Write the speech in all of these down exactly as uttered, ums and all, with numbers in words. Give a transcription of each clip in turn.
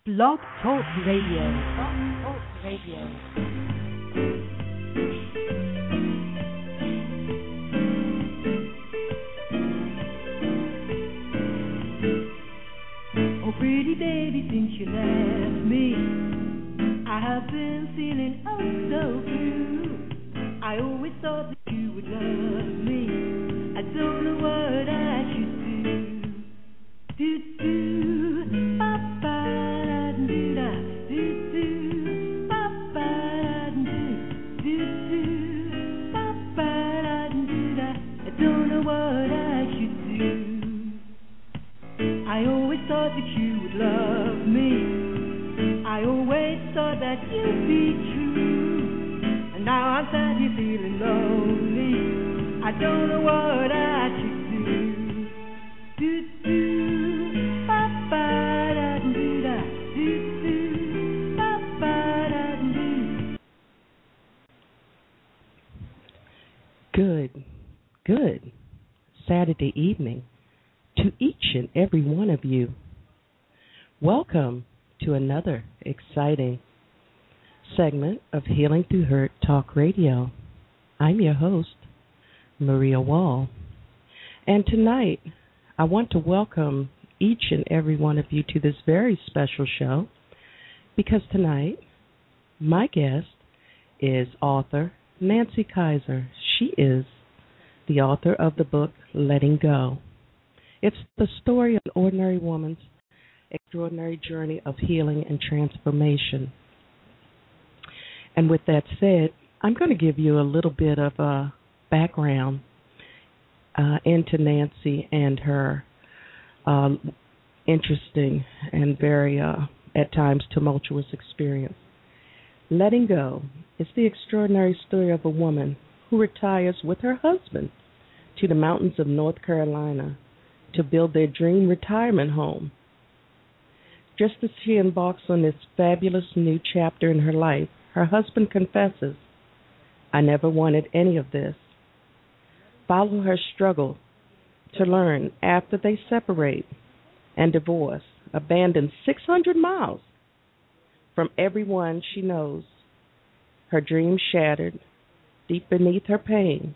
Blog Talk Radio. Blog Talk Radio. Oh, pretty baby, since you left me, I have been feeling oh so blue. I always thought that you would love me. I don't know what I should do. Do do, ba ba da do da, do do, ba ba da do, do do, ba ba da do da. I don't know what I should do. I always thought that you would love me. I always thought that you'd be true. And now I'm sad you're feeling lonely. I don't know what I should do. Do do, ba ba da do da, do do, ba ba da do. Good, good Saturday evening to each and every one of you. Welcome to another exciting segment of Healing Through Hurt Talk Radio. I'm your host, Maria Wall. And tonight, I want to welcome each and every one of you to this very special show because tonight, my guest is author Nancy Kaiser. She is the author of the book, Letting Go. It's the story of an ordinary woman's extraordinary journey of healing and transformation. And with that said, I'm going to give you a little bit of a background uh, into Nancy and her uh, interesting and very, uh, at times, tumultuous experience. Letting Go is the extraordinary story of a woman who retires with her husband to the mountains of North Carolina to build their dream retirement home. Just as she embarks on this fabulous new chapter in her life, her husband confesses, "I never wanted any of this." Follow her struggle to learn after they separate and divorce, abandon six hundred miles from everyone she knows, her dreams shattered deep beneath her pain.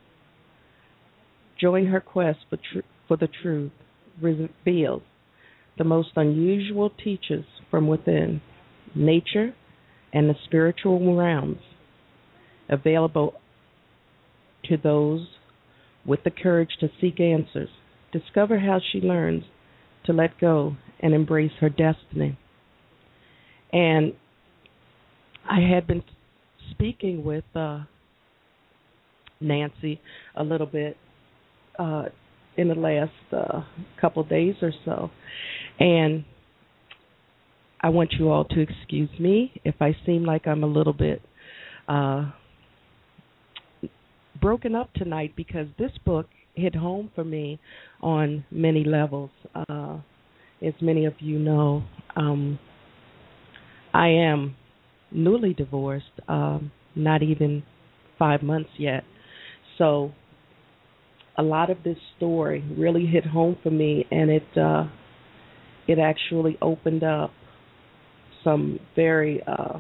Join her quest for, tr- for the truth, reveals the most unusual teachers from within, nature and the spiritual realms, available to those with the courage to seek answers. Discover how she learns to let go and embrace her destiny. And I had been speaking with uh, Nancy a little bit uh, in the last uh, couple days or so, and I want you all to excuse me if I seem like I'm a little bit uh, broken up tonight because this book hit home for me on many levels. Uh, as many of you know, um, I am newly divorced, um, not even five months yet. So a lot of this story really hit home for me, and it uh, it actually opened up some very uh,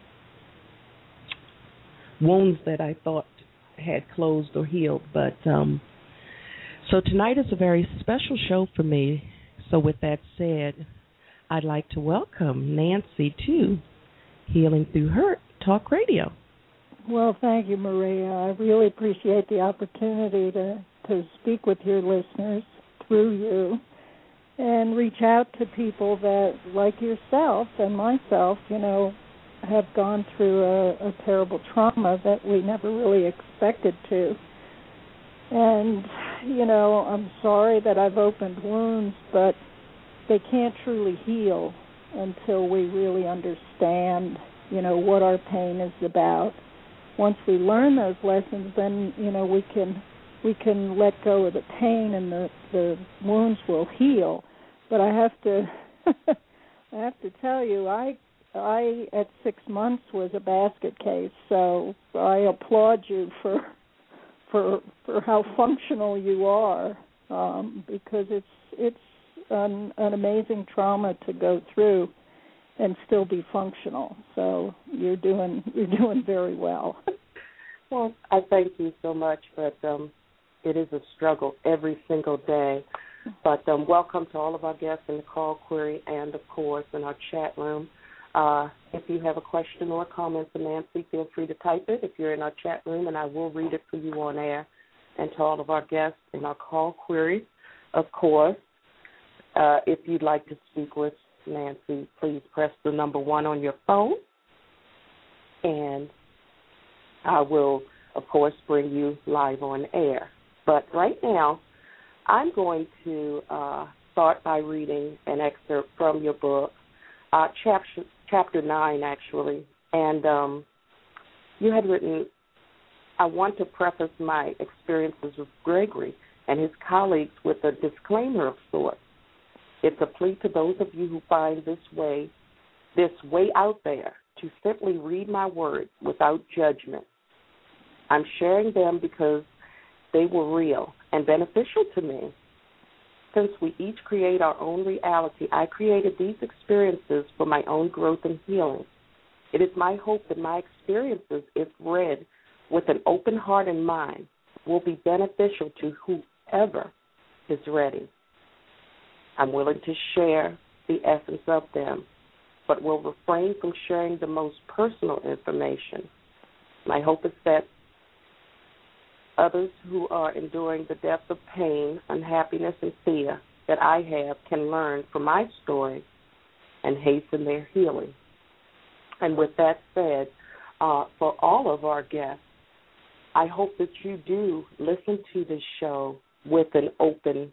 wounds that I thought had closed or healed. But um, so tonight is a very special show for me. So with that said, I'd like to welcome Nancy to Healing Through Hurt Talk Radio. Well, thank you, Maria. I really appreciate the opportunity to, to speak with your listeners through you and reach out to people that, like yourself and myself, you know, have gone through a, a terrible trauma that we never really expected to. And, you know, I'm sorry that I've opened wounds, but they can't truly heal until we really understand, you know, what our pain is about. Once we learn those lessons, then, you know, we can we can let go of the pain and the, the wounds will heal. But I have to I have to tell you, I I at six months was a basket case, so I applaud you for for for how functional you are, um, because it's it's an, an amazing trauma to go through. and still be functional. So you're doing you're doing very well. Well, I thank you so much, but um, it is a struggle every single day. But um, welcome to all of our guests in the call query and, of course, in our chat room. Uh, if you have a question or a comment for Nancy, feel free to type it if you're in our chat room, and I will read it for you on air. And to all of our guests in our call query, of course, uh, if you'd like to speak with Nancy, please press the number one on your phone, and I will, of course, bring you live on air. But right now, I'm going to uh, start by reading an excerpt from your book, uh, chapter, chapter nine, actually. And um, you had written, I want to preface my experiences with Gregory and his colleagues with a disclaimer of sorts. It's a plea to those of you who find this way, this way out there, to simply read my words without judgment. I'm sharing them because they were real and beneficial to me. Since we each create our own reality, I created these experiences for my own growth and healing. It is my hope that my experiences, if read with an open heart and mind, will be beneficial to whoever is ready. I'm willing to share the essence of them, but will refrain from sharing the most personal information. My hope is that others who are enduring the depth of pain, unhappiness, and fear that I have can learn from my story and hasten their healing. And with that said, uh, for all of our guests, I hope that you do listen to this show with an open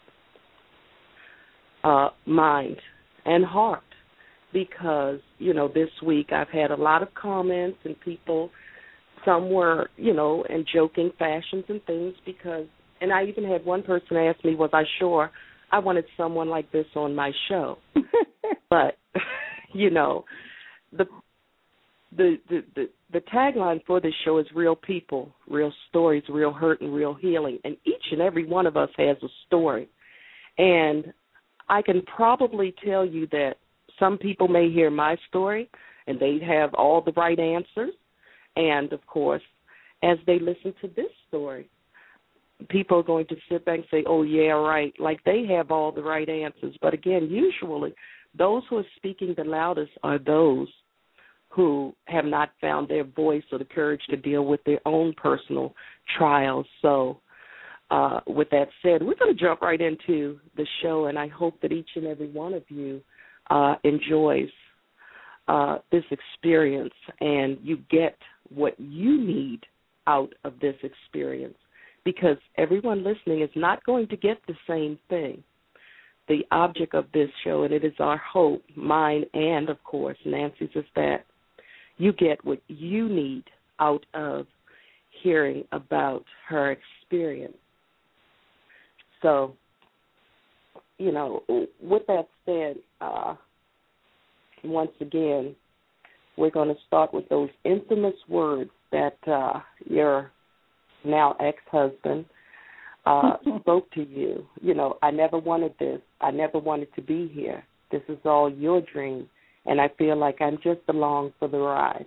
uh, mind and heart, because, you know, this week I've had a lot of comments and people, some were, you know, in joking fashions and things, because, and I even had one person ask me, was I sure I wanted someone like this on my show? But, you know, the, the the the the tagline for this show is real people, real stories, real hurt, and real healing. And each and every one of us has a story. And I can probably tell you that some people may hear my story and they have all the right answers. And, of course, as they listen to this story, people are going to sit back and say, oh, yeah, right, like they have all the right answers. But, again, usually those who are speaking the loudest are those who have not found their voice or the courage to deal with their own personal trials. So uh, with that said, we're going to jump right into the show, and I hope that each and every one of you uh, enjoys uh, this experience and you get what you need out of this experience, because everyone listening is not going to get the same thing. The object of this show, and it is our hope, mine and, of course, Nancy's, is that you get what you need out of hearing about her experience. So, you know, with that said, uh, once again, we're going to start with those infamous words that uh, your now ex-husband uh, spoke to you. You know, I never wanted this. I never wanted to be here. This is all your dream, and I feel like I'm just along for the ride.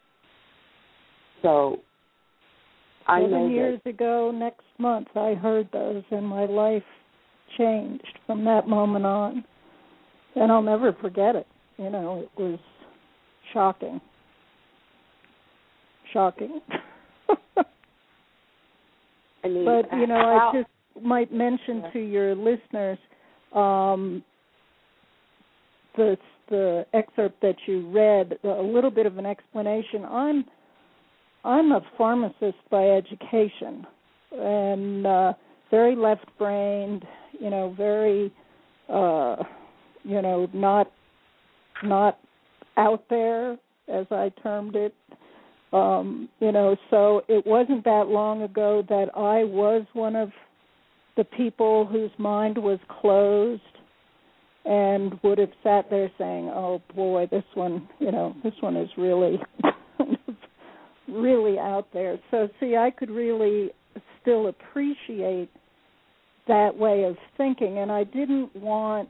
So I know Seven years that, ago, next month, I heard those, and my life changed from that moment on. And I'll never forget it. You know, it was shocking. Shocking. I mean, but, you know, how, I just might mention yeah. to your listeners um, the, the excerpt that you read, a little bit of an explanation. I'm, I'm a pharmacist by education, and uh, very left-brained, you know, very, uh, you know, not not out there, as I termed it. Um, you know, so it wasn't that long ago that I was one of the people whose mind was closed and would have sat there saying, oh, boy, this one, you know, this one is really, really out there. So, see, I could really still appreciate that way of thinking, and I didn't want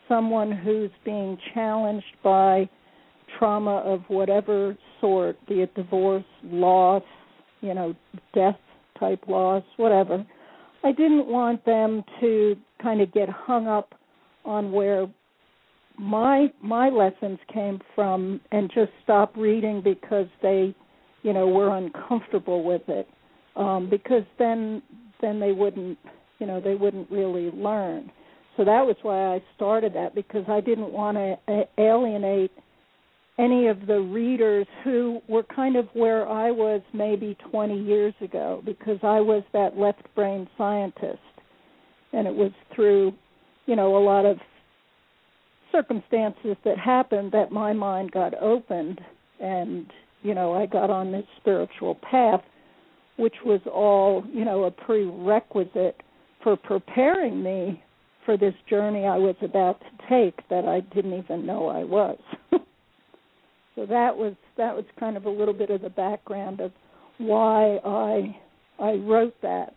someone who's being challenged by trauma of whatever sort, be it divorce, loss, you know, death-type loss, whatever. I didn't want them to kind of get hung up on where my my lessons came from and just stop reading because they, you know, were uncomfortable with it. Um, because then then they wouldn't, you know, they wouldn't really learn. So that was why I started that, because I didn't want to alienate any of the readers who were kind of where I was maybe twenty years ago, because I was that left brain scientist. And it was through, you know, a lot of circumstances that happened that my mind got opened and, you know, I got on this spiritual path, which was all, you know, a prerequisite for preparing me for this journey I was about to take that I didn't even know I was. So that was that was kind of a little bit of the background of why I I wrote that.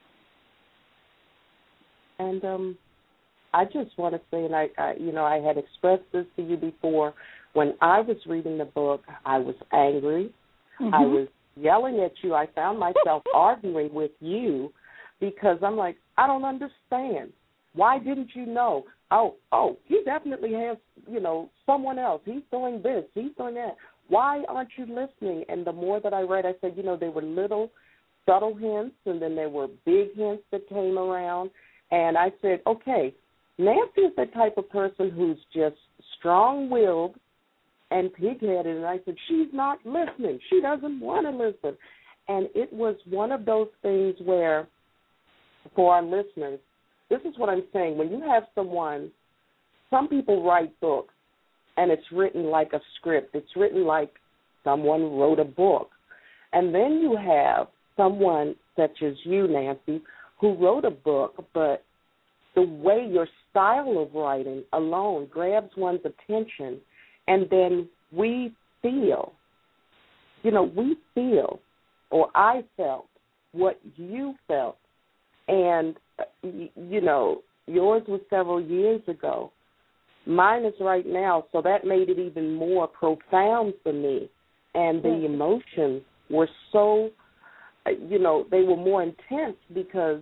And um, I just want to say, and I, I, you know, I had expressed this to you before. When I was reading the book, I was angry. Mm-hmm. I was yelling at you. I found myself arguing with you because I'm like, I don't understand. Why didn't you know? Oh, oh, he definitely has, you know, someone else. He's doing this. He's doing that. Why aren't you listening? And the more that I read, I said, you know, there were little subtle hints, and then there were big hints that came around. And I said, okay, Nancy is the type of person who's just strong-willed and pig-headed. And I said, she's not listening. She doesn't want to listen. And it was one of those things where, for our listeners, this is what I'm saying. When you have someone, some people write books, and it's written like a script. It's written like someone wrote a book. And then you have someone such as you, Nancy, who wrote a book, but the way your style of writing alone grabs one's attention, and then we feel, you know, we feel, or I felt what you felt. And, you know, yours was several years ago. Mine is right now, so that made it even more profound for me. And the emotions were so, you know, they were more intense because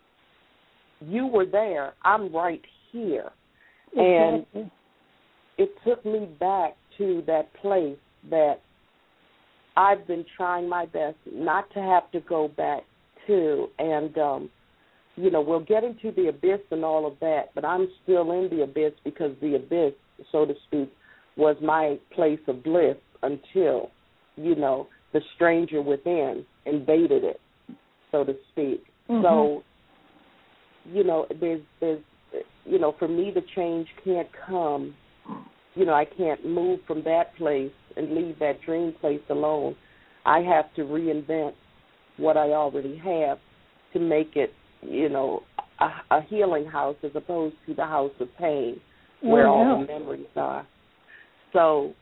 you were there. I'm right here. And it took me back to that place that I've been trying my best not to have to go back to. And, um, you know, we'll get into the abyss and all of that, but I'm still in the abyss because the abyss, so to speak, was my place of bliss until, you know, the stranger within invaded it, so to speak. Mm-hmm. So, you know, there's, there's, you know, for me the change can't come, you know, I can't move from that place and leave that dream place alone. I have to reinvent what I already have to make it, you know, a, a healing house as opposed to the house of pain where oh, all yeah. the memories are. So,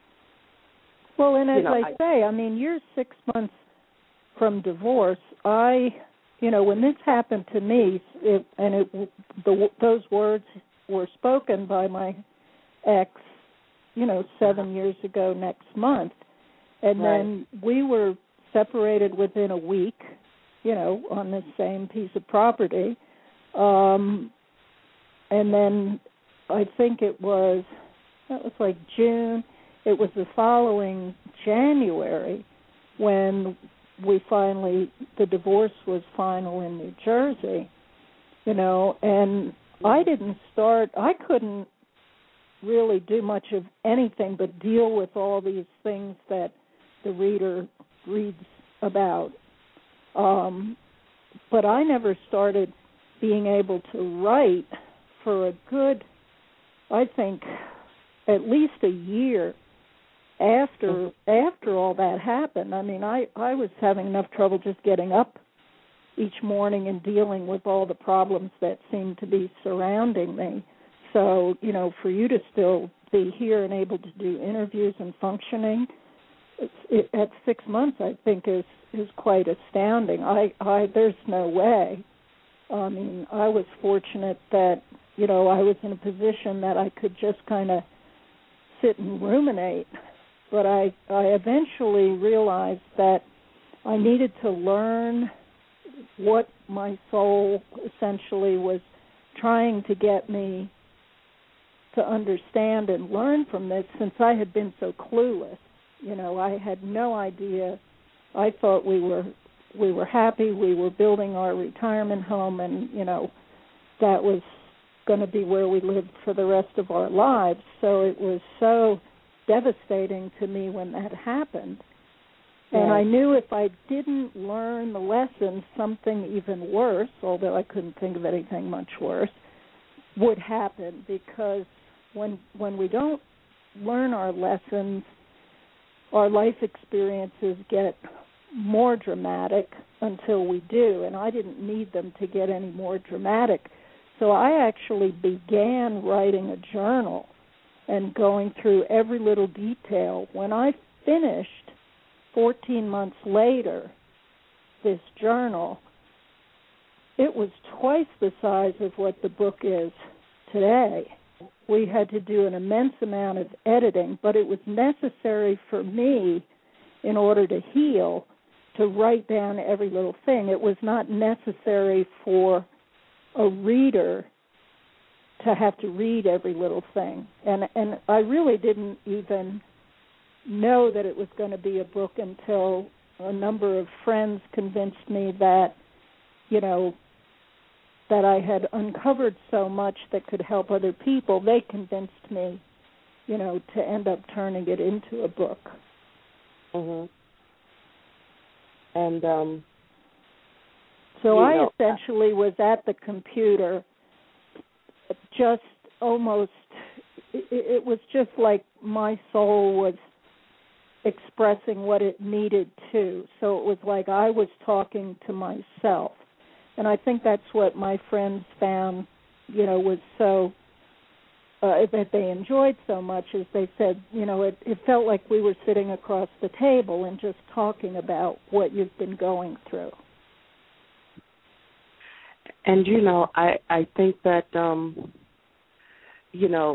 well, and as you know, I, I say, I mean, you're six months from divorce. I, you know, when this happened to me, it, and it, the, those words were spoken by my ex, you know, seven years ago next month, and right. then we were separated within a week, you know, on the same piece of property. Um, and then I think it was, that was like June. It was the following January when we finally, the divorce was final in New Jersey, you know, and I didn't start, I couldn't really do much of anything but deal with all these things that the reader reads about. Um, but I never started being able to write for a good, I think, at least a year after after all that happened. I mean, I, I was having enough trouble just getting up each morning and dealing with all the problems that seemed to be surrounding me. So, you know, for you to still be here and able to do interviews and functioning, it's, it, at six months, I think, is is quite astounding. I, I there's no way. I mean, I was fortunate that you know, I was in a position that I could just kind of sit and ruminate. But I, I eventually realized that I needed to learn what my soul essentially was trying to get me to understand and learn from this, since I had been so clueless. You know, I had no idea. I thought we were we were happy. We were building our retirement home, and, you know, that was going to be where we lived for the rest of our lives. So it was so devastating to me when that happened. And Right. I knew if I didn't learn the lesson, something even worse, although I couldn't think of anything much worse, would happen, because when when we don't learn our lessons, our life experiences get more dramatic until we do, and I didn't need them to get any more dramatic. So I actually began writing a journal and going through every little detail. When I finished, fourteen months later, this journal, it was twice the size of what the book is today. We had to do an immense amount of editing, but it was necessary for me, in order to heal, to write down every little thing. It was not necessary for a reader to have to read every little thing. And and I really didn't even know that it was going to be a book until a number of friends convinced me that, you know, that I had uncovered so much that could help other people. They convinced me, you know, to end up turning it into a book. Mhm. And um so I know, essentially was at the computer, just almost, it, it was just like my soul was expressing what it needed to. So it was like I was talking to myself. And I think that's what my friends found, you know, was so, uh, that they enjoyed so much, is they said, you know, it, it felt like we were sitting across the table and just talking about what you've been going through. And, you know, I, I think that, um, you know,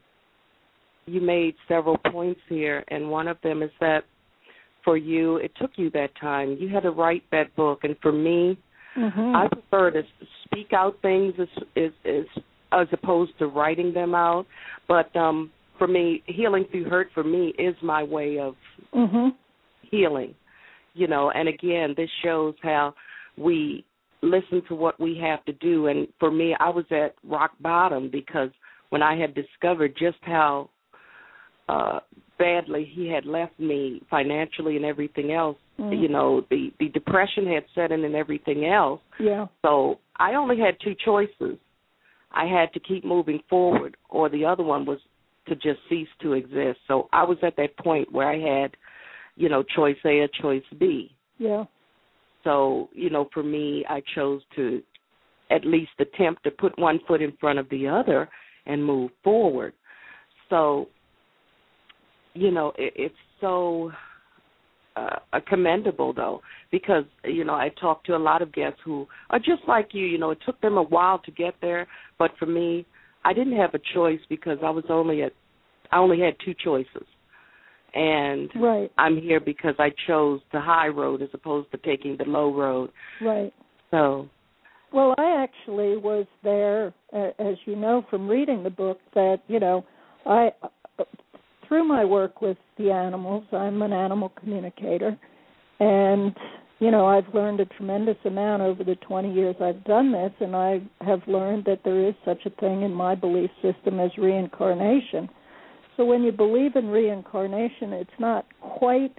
you made several points here, and one of them is that for you, it took you that time. You had to write that book, and for me, mm-hmm. I prefer to speak out things as, as, as, as opposed to writing them out. But um, for me, healing through hurt for me is my way of mm-hmm. healing, you know. And, again, this shows how we listen to what we have to do. And for me, I was at rock bottom, because when I had discovered just how uh, badly he had left me financially and everything else, mm. you know, the, the depression had set in and everything else. Yeah. So I only had two choices. I had to keep moving forward, or the other one was to just cease to exist. So I was at that point where I had, you know, choice A or choice B. Yeah. So, you know, for me, I chose to at least attempt to put one foot in front of the other and move forward. So, you know, it, it's so uh, commendable, though, because, you know, I talked to a lot of guests who are just like you. You know, it took them a while to get there, but for me, I didn't have a choice, because I was only at, I only had two choices. And right. I'm here because I chose the high road as opposed to taking the low road. Right. So. Well, I actually was there, uh, as you know from reading the book, that, you know, I, uh, through my work with the animals, I'm an animal communicator, and, you know, I've learned a tremendous amount over the twenty years I've done this, and I have learned that there is such a thing in my belief system as reincarnation. So when you believe in reincarnation, it's not quite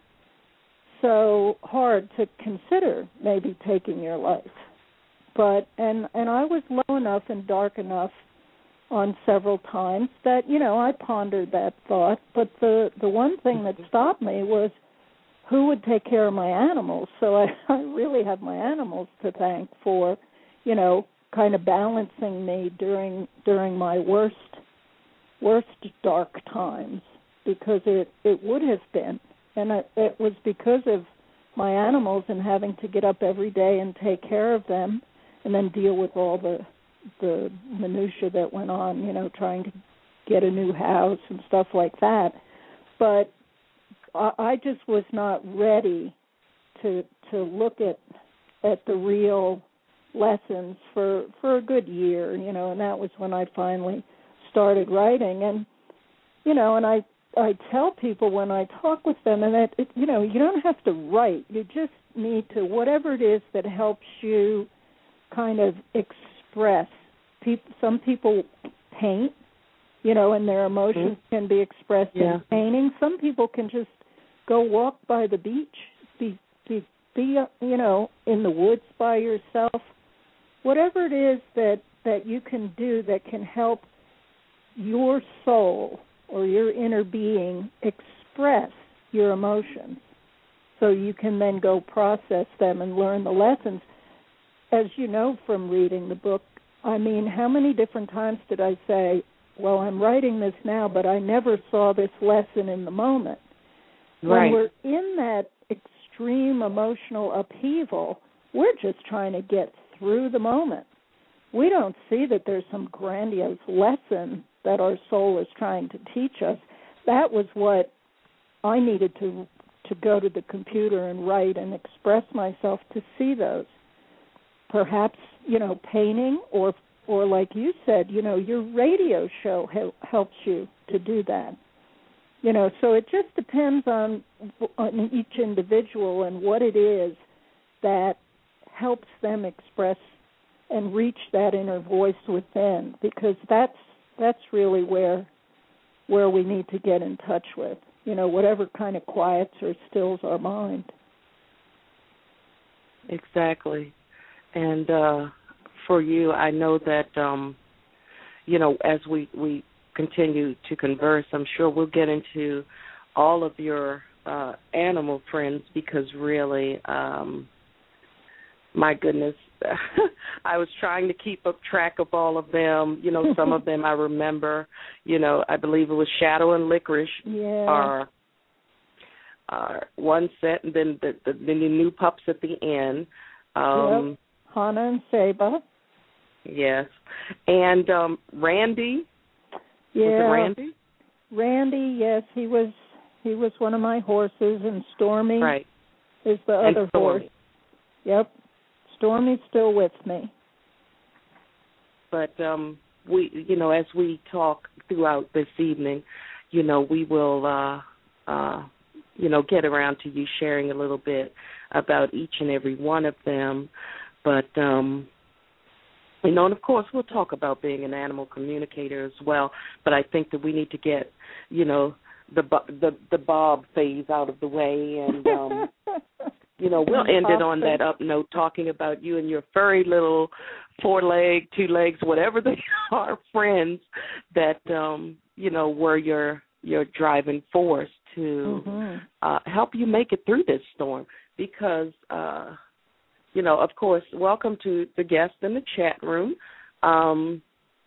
so hard to consider maybe taking your life. But and and I was low enough and dark enough on several times that, you know, I pondered that thought. But the, the one thing that stopped me was who would take care of my animals. So I, I really have my animals to thank for, you know, kind of balancing me during during my worst worst dark times, because it, it would have been. And it, it was because of my animals and having to get up every day and take care of them and then deal with all the the minutia that went on, you know, trying to get a new house and stuff like that. But I, I just was not ready to to look at at the real lessons for for a good year, you know, and that was when I finally started writing. And you know, and I I tell people when I talk with them, and that it, you know, you don't have to write. You just need to, whatever it is that helps you kind of express. People, some people paint, you know, and their emotions mm-hmm. can be expressed yeah. in painting. Some people can just go walk by the beach, be, be, be, you know, in the woods by yourself. Whatever it is that, that you can do that can help your soul or your inner being express your emotions, so you can then go process them and learn the lessons. As you know from reading the book, I mean, how many different times did I say, well, I'm writing this now, but I never saw this lesson in the moment. Right. When we're in that extreme emotional upheaval, we're just trying to get through the moment. We don't see that there's some grandiose lesson that our soul is trying to teach us. That was what I needed to to go to the computer and write and express myself, to see those. Perhaps, you know, painting, or or like you said, you know, your radio show hel- helps you to do that. You know, so it just depends on, on each individual and what it is that helps them express and reach that inner voice within, because that's that's really where where we need to get in touch with, you know, whatever kind of quiets or stills our mind. Exactly. And uh, for you, I know that, um, you know, as we, we continue to converse, I'm sure we'll get into all of your uh, animal friends, because really, um, my goodness, I was trying to keep up track of all of them. You know, some of them I remember. You know, I believe it was Shadow and Licorice yeah. are, are one set, and then the, the, the new pups at the end. Um, yep. Hana and Saba. Yes. And um, Randy. Yeah. Was it Randy? Randy, yes, he was he was one of my horses, and Stormy right. is the and other Stormy. horse. Yep. Stormy's still with me. But um, we, you know, as we talk throughout this evening, you know, we will, uh, uh, you know, get around to you sharing a little bit about each and every one of them. But, um, you know, and of course we'll talk about being an animal communicator as well. But I think that we need to get, you know, the the the Bob phase out of the way, and um, you know, we'll end it on that up note, talking about you and your furry little four-leg, two-legs, whatever they are, friends that, um, you know, were your your driving force to mm-hmm. uh, help you make it through this storm. Because, uh, you know, of course, welcome to the guests in the chat room. Um,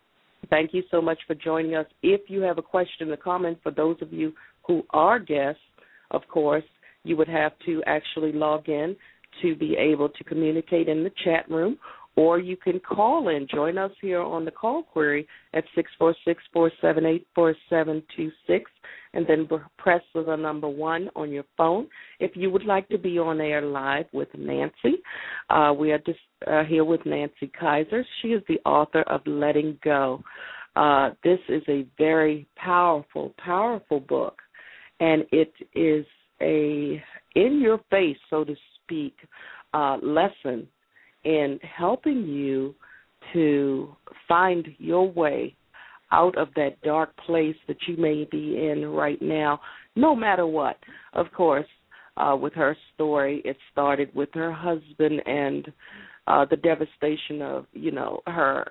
thank you so much for joining us. If you have a question or comment, for those of you who are guests, of course, you would have to actually log in to be able to communicate in the chat room, or you can call in. Join us here on the call query at six four six, four seven eight, four seven two six, and then press the number one on your phone. If you would like to be on air live with Nancy, uh, we are just uh, here with Nancy Kaiser. She is the author of Letting Go. Uh, this is a very powerful, powerful book, and it is a in-your-face, so to speak, uh, lesson in helping you to find your way out of that dark place that you may be in right now, no matter what. Of course, uh, with her story, it started with her husband and uh, the devastation of, you know, her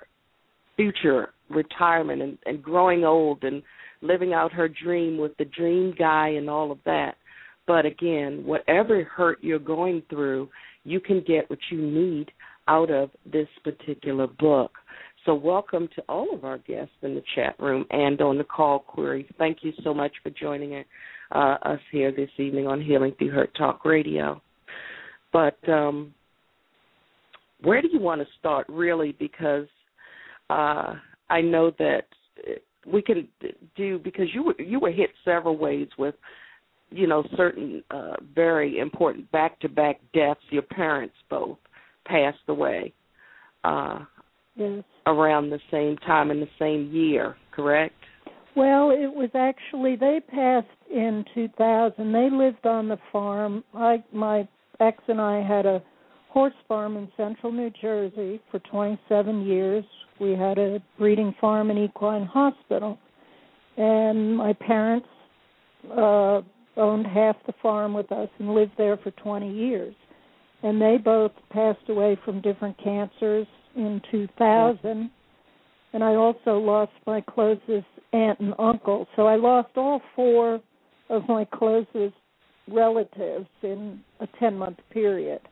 future retirement and, and growing old and living out her dream with the dream guy and all of that. But again, whatever hurt you're going through, you can get what you need out of this particular book. So welcome to all of our guests in the chat room and on the call query. Thank you so much for joining uh, us here this evening on Healing Through Hurt Talk Radio. But um, where do you want to start, really? Because uh, I know that we can do, because you were, you were hit several ways with, you know, certain uh, very important back-to-back deaths. Your parents both passed away uh, yes. around the same time in the same year, correct? Well, it was actually, they passed in two thousand. They lived on the farm. I, my ex and I had a horse farm in central New Jersey for twenty-seven years. We had a breeding farm and equine hospital. And my parents uh, owned half the farm with us and lived there for twenty years. And they both passed away from different cancers in two thousand. And I also lost my closest aunt and uncle. So I lost all four of my closest relatives in a ten-month period.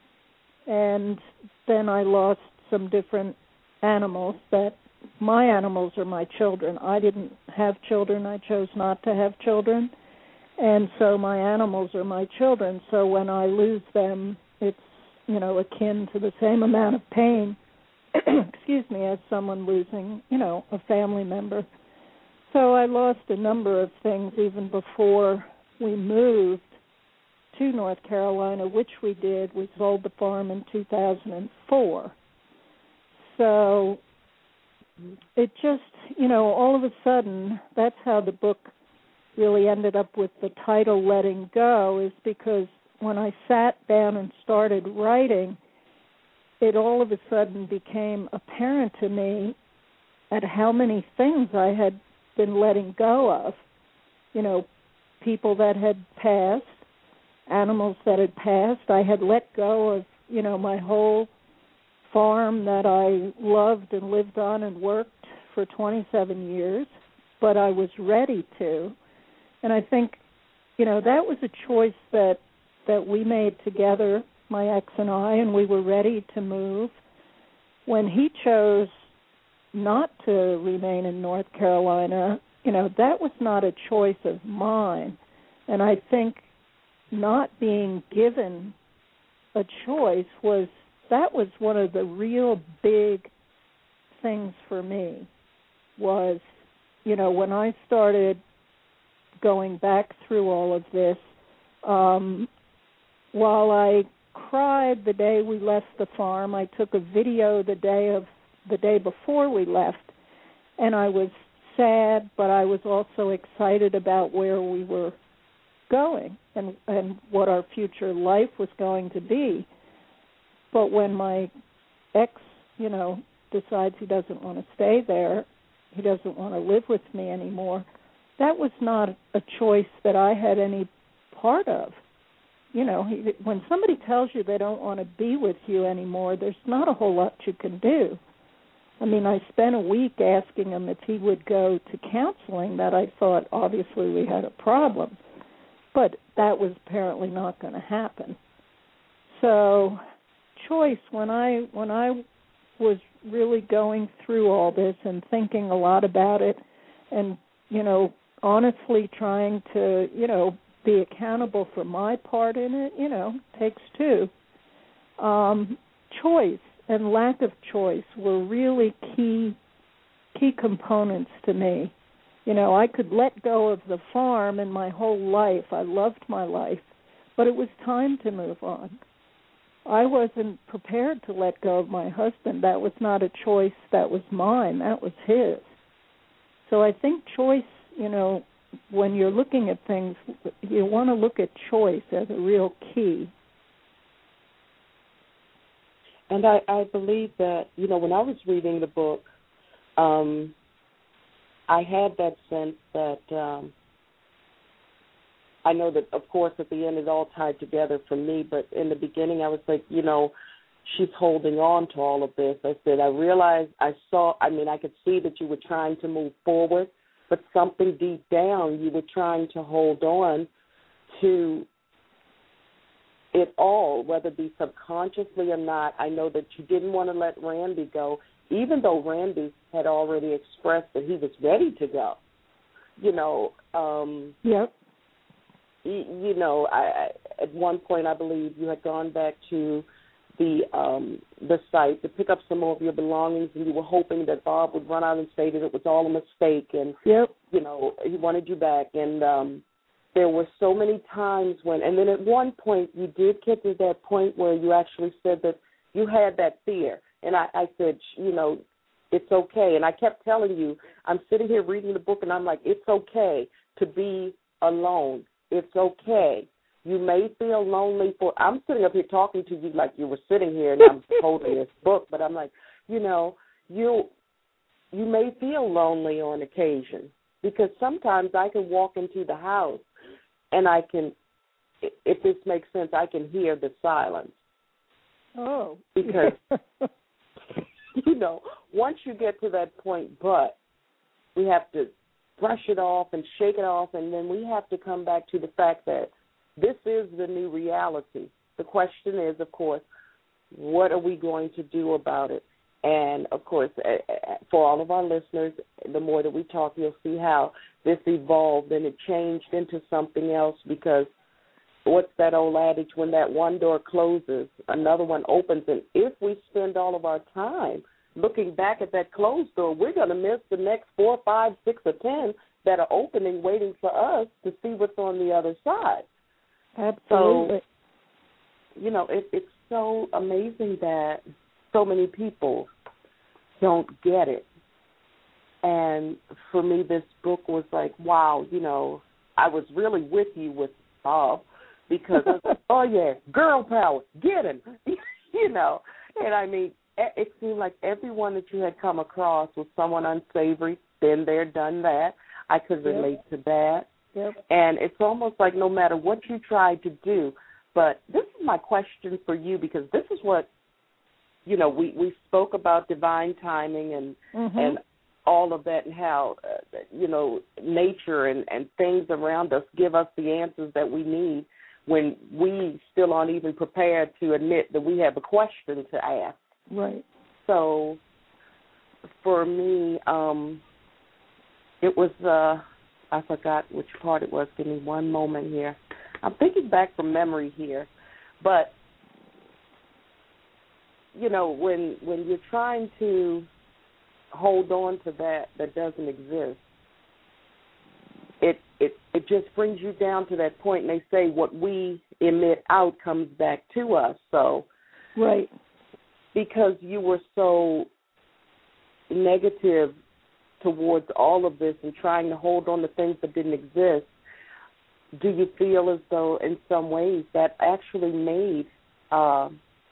And then I lost some different animals that, my animals are my children. I didn't have children. I chose not to have children. And so my animals are my children. So when I lose them, it's, you know, akin to the same amount of pain, excuse me, as someone losing, you know, a family member. So I lost a number of things even before we moved to North Carolina, which we did. We sold the farm in two thousand four. So it just, you know, all of a sudden, that's how the book really ended up with the title Letting Go, is because when I sat down and started writing, it all of a sudden became apparent to me at how many things I had been letting go of. You know, people that had passed, animals that had passed. I had let go of, you know, my whole farm that I loved and lived on and worked for twenty-seven years, but I was ready to. And I think, you know, that was a choice that that we made together, my ex and I, and we were ready to move. When he chose not to remain in North Carolina, you know, that was not a choice of mine. And I think not being given a choice was, that was one of the real big things for me, was, you know, when I started going back through all of this, um, while I cried the day we left the farm, I took a video the day of the day before we left, and I was sad, but I was also excited about where we were going and and what our future life was going to be. But when my ex, you know, decides he doesn't want to stay there, he doesn't want to live with me anymore, that was not a choice that I had any part of. You know, he, when somebody tells you they don't want to be with you anymore, there's not a whole lot you can do. I mean, I spent a week asking him if he would go to counseling, that I thought obviously we had a problem. But that was apparently not going to happen. So choice, when I when I was really going through all this and thinking a lot about it and, you know, honestly trying to, you know, be accountable for my part in it, you know, takes two. Um, choice and lack of choice were really key key components to me. You know, I could let go of the farm and my whole life. I loved my life, but it was time to move on. I wasn't prepared to let go of my husband. That was not a choice that was mine. That was his. So I think choice, you know, when you're looking at things, you want to look at choice as a real key. And I, I believe that, you know, when I was reading the book, um, I had that sense that um, I know that, of course, at the end it all tied together for me, but in the beginning I was like, you know, she's holding on to all of this. I said, I realized, I saw, I mean, I could see that you were trying to move forward, but something deep down you were trying to hold on to it all, whether it be subconsciously or not. I know that you didn't want to let Randy go, even though Randy had already expressed that he was ready to go. You know, um, yep. you, you know, I, I, at one point I believe you had gone back to the um, the site to pick up some more of your belongings, and you were hoping that Bob would run out and say that it was all a mistake, and yep. you know he wanted you back. And um, there were so many times when, and then at one point you did get to that point where you actually said that you had that fear, and I, I said, you know, it's okay. And I kept telling you, I'm sitting here reading the book, and I'm like, it's okay to be alone. It's okay. You may feel lonely for, I'm sitting up here talking to you like you were sitting here and I'm holding this book, but I'm like, you know, you you may feel lonely on occasion because sometimes I can walk into the house and I can, if this makes sense, I can hear the silence. Oh. Because, you know, once you get to that point, but we have to brush it off and shake it off, and then we have to come back to the fact that this is the new reality. The question is, of course, what are we going to do about it? And, of course, for all of our listeners, the more that we talk, you'll see how this evolved and it changed into something else because what's that old adage, when that one door closes, another one opens. And if we spend all of our time looking back at that closed door, we're going to miss the next four, five, six, or ten that are opening, waiting for us to see what's on the other side. Absolutely. So, you know, it, it's so amazing that so many people don't get it. And for me, this book was like, wow, you know, I was really with you with Bob because I was like, oh, yeah, girl power, get him, you know. And, I mean, it seemed like everyone that you had come across was someone unsavory, been there, done that. I could relate yep. to that. Yep. And it's almost like no matter what you try to do, but this is my question for you because this is what, you know, we, we spoke about divine timing and mm-hmm. and all of that and how, uh, you know, nature and, and things around us give us the answers that we need when we still aren't even prepared to admit that we have a question to ask. Right. So for me, um, it was, uh, I forgot which part it was. Give me one moment here. I'm thinking back from memory here. But, you know, when when you're trying to hold on to that that doesn't exist, it, it, it just brings you down to that point, and they say what we emit out comes back to us. So, right. Because you were so negative towards all of this and trying to hold on to things that didn't exist, do you feel as though in some ways that actually made, uh,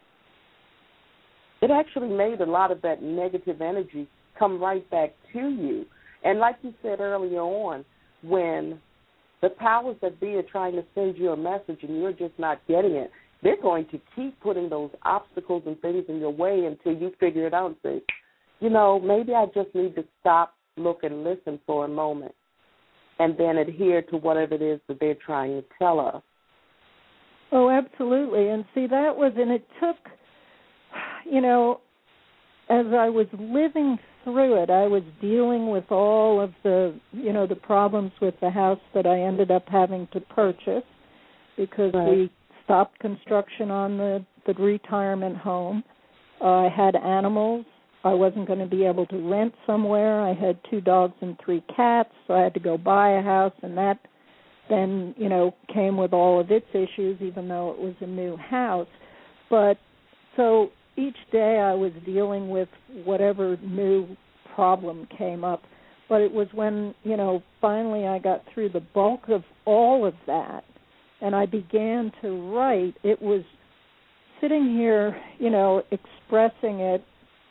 it actually made a lot of that negative energy come right back to you? And like you said earlier on, when the powers that be are trying to send you a message and you're just not getting it, they're going to keep putting those obstacles and things in your way until you figure it out and say, you know, maybe I just need to stop, look, and listen for a moment and then adhere to whatever it is that they're trying to tell us. Oh, absolutely. And see, that was, and it took, you know, as I was living through it, I was dealing with all of the, you know, the problems with the house that I ended up having to purchase because right. we stopped construction on the, the retirement home. Uh, I had animals. I wasn't going to be able to rent somewhere. I had two dogs and three cats, so I had to go buy a house, and that then, you know, came with all of its issues, even though it was a new house. But so each day I was dealing with whatever new problem came up. But it was when, you know, finally I got through the bulk of all of that, and I began to write. It was sitting here, you know, expressing it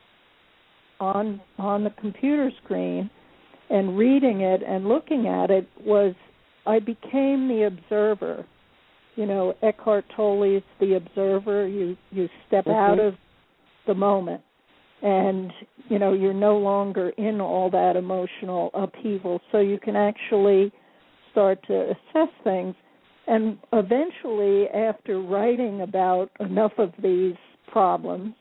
on on the computer screen and reading it and looking at it was, I became the observer. You know, Eckhart Tolle's The Observer. You, you step mm-hmm. out of the moment and, you know, you're no longer in all that emotional upheaval, so you can actually start to assess things. And eventually, after writing about enough of these problems,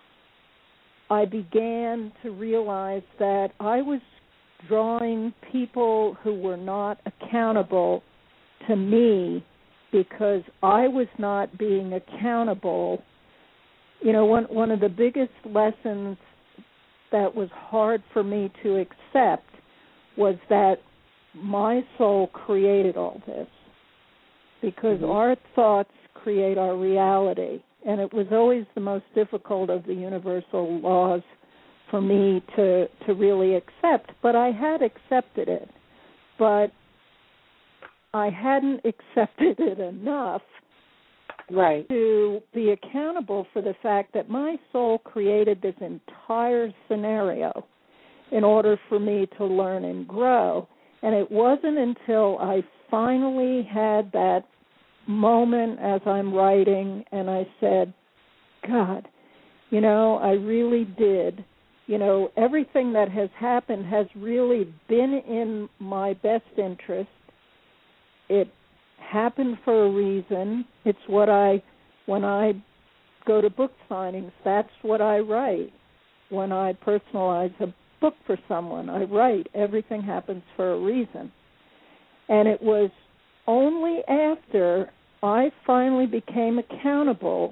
I began to realize that I was drawing people who were not accountable to me because I was not being accountable you know, one one of the biggest lessons that was hard for me to accept was that my soul created all this, because mm-hmm. our thoughts create our reality, and it was always the most difficult of the universal laws for me to to really accept. But I had accepted it, but I hadn't accepted it enough right. to be accountable for the fact that my soul created this entire scenario in order for me to learn and grow. And it wasn't until I finally had that moment as I'm writing and I said, God, you know, I really did. You know, everything that has happened has really been in my best interest. It happened for a reason. It's what I, when I go to book signings, that's what I write. When I personalize a book for someone, I write. Everything happens for a reason. And it was only after I finally became accountable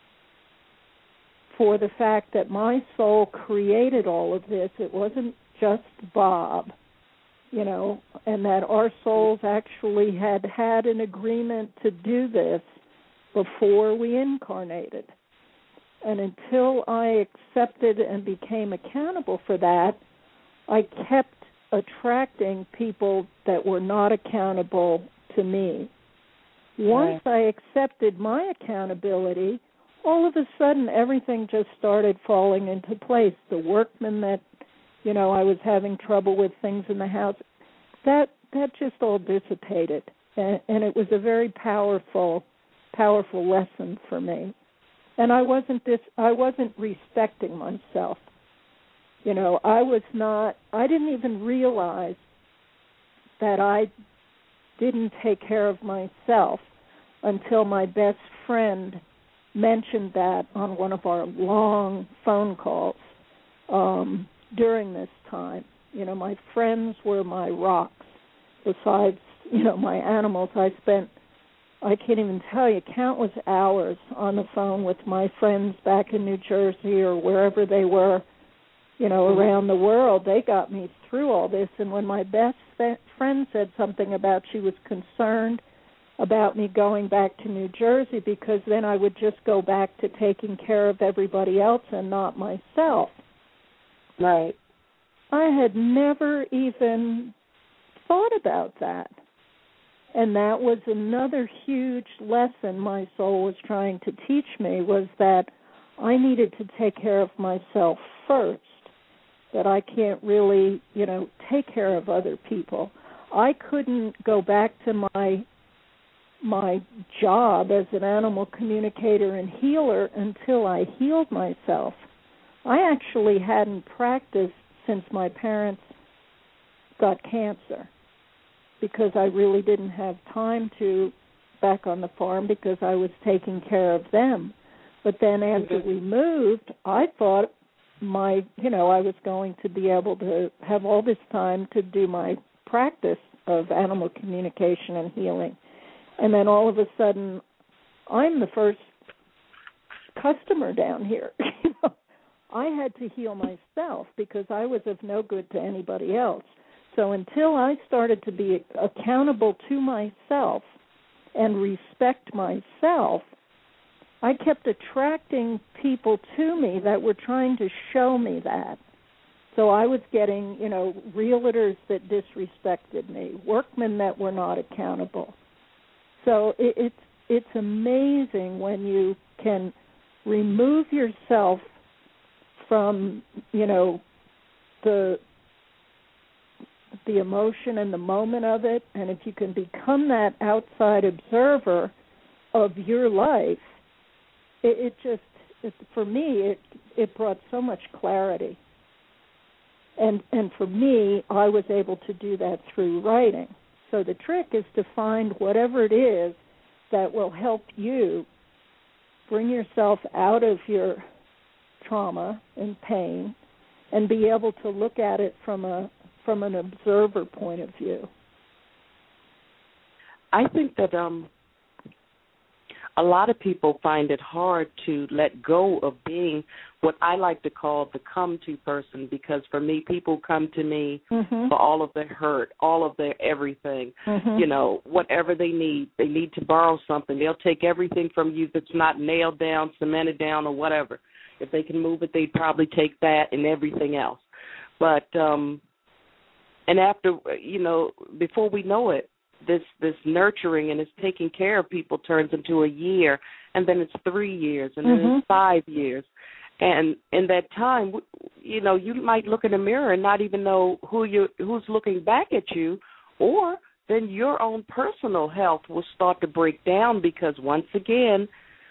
for the fact that my soul created all of this. It wasn't just Bob. You know, and that our souls actually had had an agreement to do this before we incarnated. And until I accepted and became accountable for that, I kept attracting people that were not accountable to me. Once I accepted my accountability, all of a sudden everything just started falling into place. The workmen that You know, I was having trouble with things in the house. That that just all dissipated, and, and it was a very powerful, powerful lesson for me. And I wasn't this. I wasn't respecting myself. You know, I was not. I didn't even realize that I didn't take care of myself until my best friend mentioned that on one of our long phone calls. Um, during this time. You know, my friends were my rocks. Besides, you know, my animals, I spent, I can't even tell you, countless hours on the phone with my friends back in New Jersey or wherever they were, you know, around the world. They got me through all this. And when my best friend said something about she was concerned about me going back to New Jersey because then I would just go back to taking care of everybody else and not myself. Right. I had never even thought about that. And that was another huge lesson my soul was trying to teach me, was that I needed to take care of myself first, that I can't really, you know, take care of other people. I couldn't go back to my my job as an animal communicator and healer until I healed myself. I actually hadn't practiced since my parents got cancer because I really didn't have time to back on the farm because I was taking care of them. But then after we moved, I thought my, you know, I was going to be able to have all this time to do my practice of animal communication and healing. And then all of a sudden, I'm the first customer down here. You know, I had to heal myself because I was of no good to anybody else. So until I started to be accountable to myself and respect myself, I kept attracting people to me that were trying to show me that. So I was getting, you know, realtors that disrespected me, workmen that were not accountable. So it, it's it's amazing when you can remove yourself from, you know, the the emotion and the moment of it, and if you can become that outside observer of your life, it, it just, it, for me, it it brought so much clarity. And and for me, I was able to do that through writing. So the trick is to find whatever it is that will help you bring yourself out of your trauma and pain and be able to look at it from a from an observer point of view. I think that um, a lot of people find it hard to let go of being what I like to call the come-to person, because for me, people come to me mm-hmm. for all of their hurt, all of their everything, mm-hmm. you know, whatever they need. They need to borrow something. They'll take everything from you that's not nailed down, cemented down, or whatever. If they can move it, they'd probably take that and everything else. But, um, and after, you know, before we know it, this this nurturing and this taking care of people turns into a year, and then it's three years, and then mm-hmm. it's five years. And in that time, you know, you might look in the mirror and not even know who you who's looking back at you, or then your own personal health will start to break down, because once again,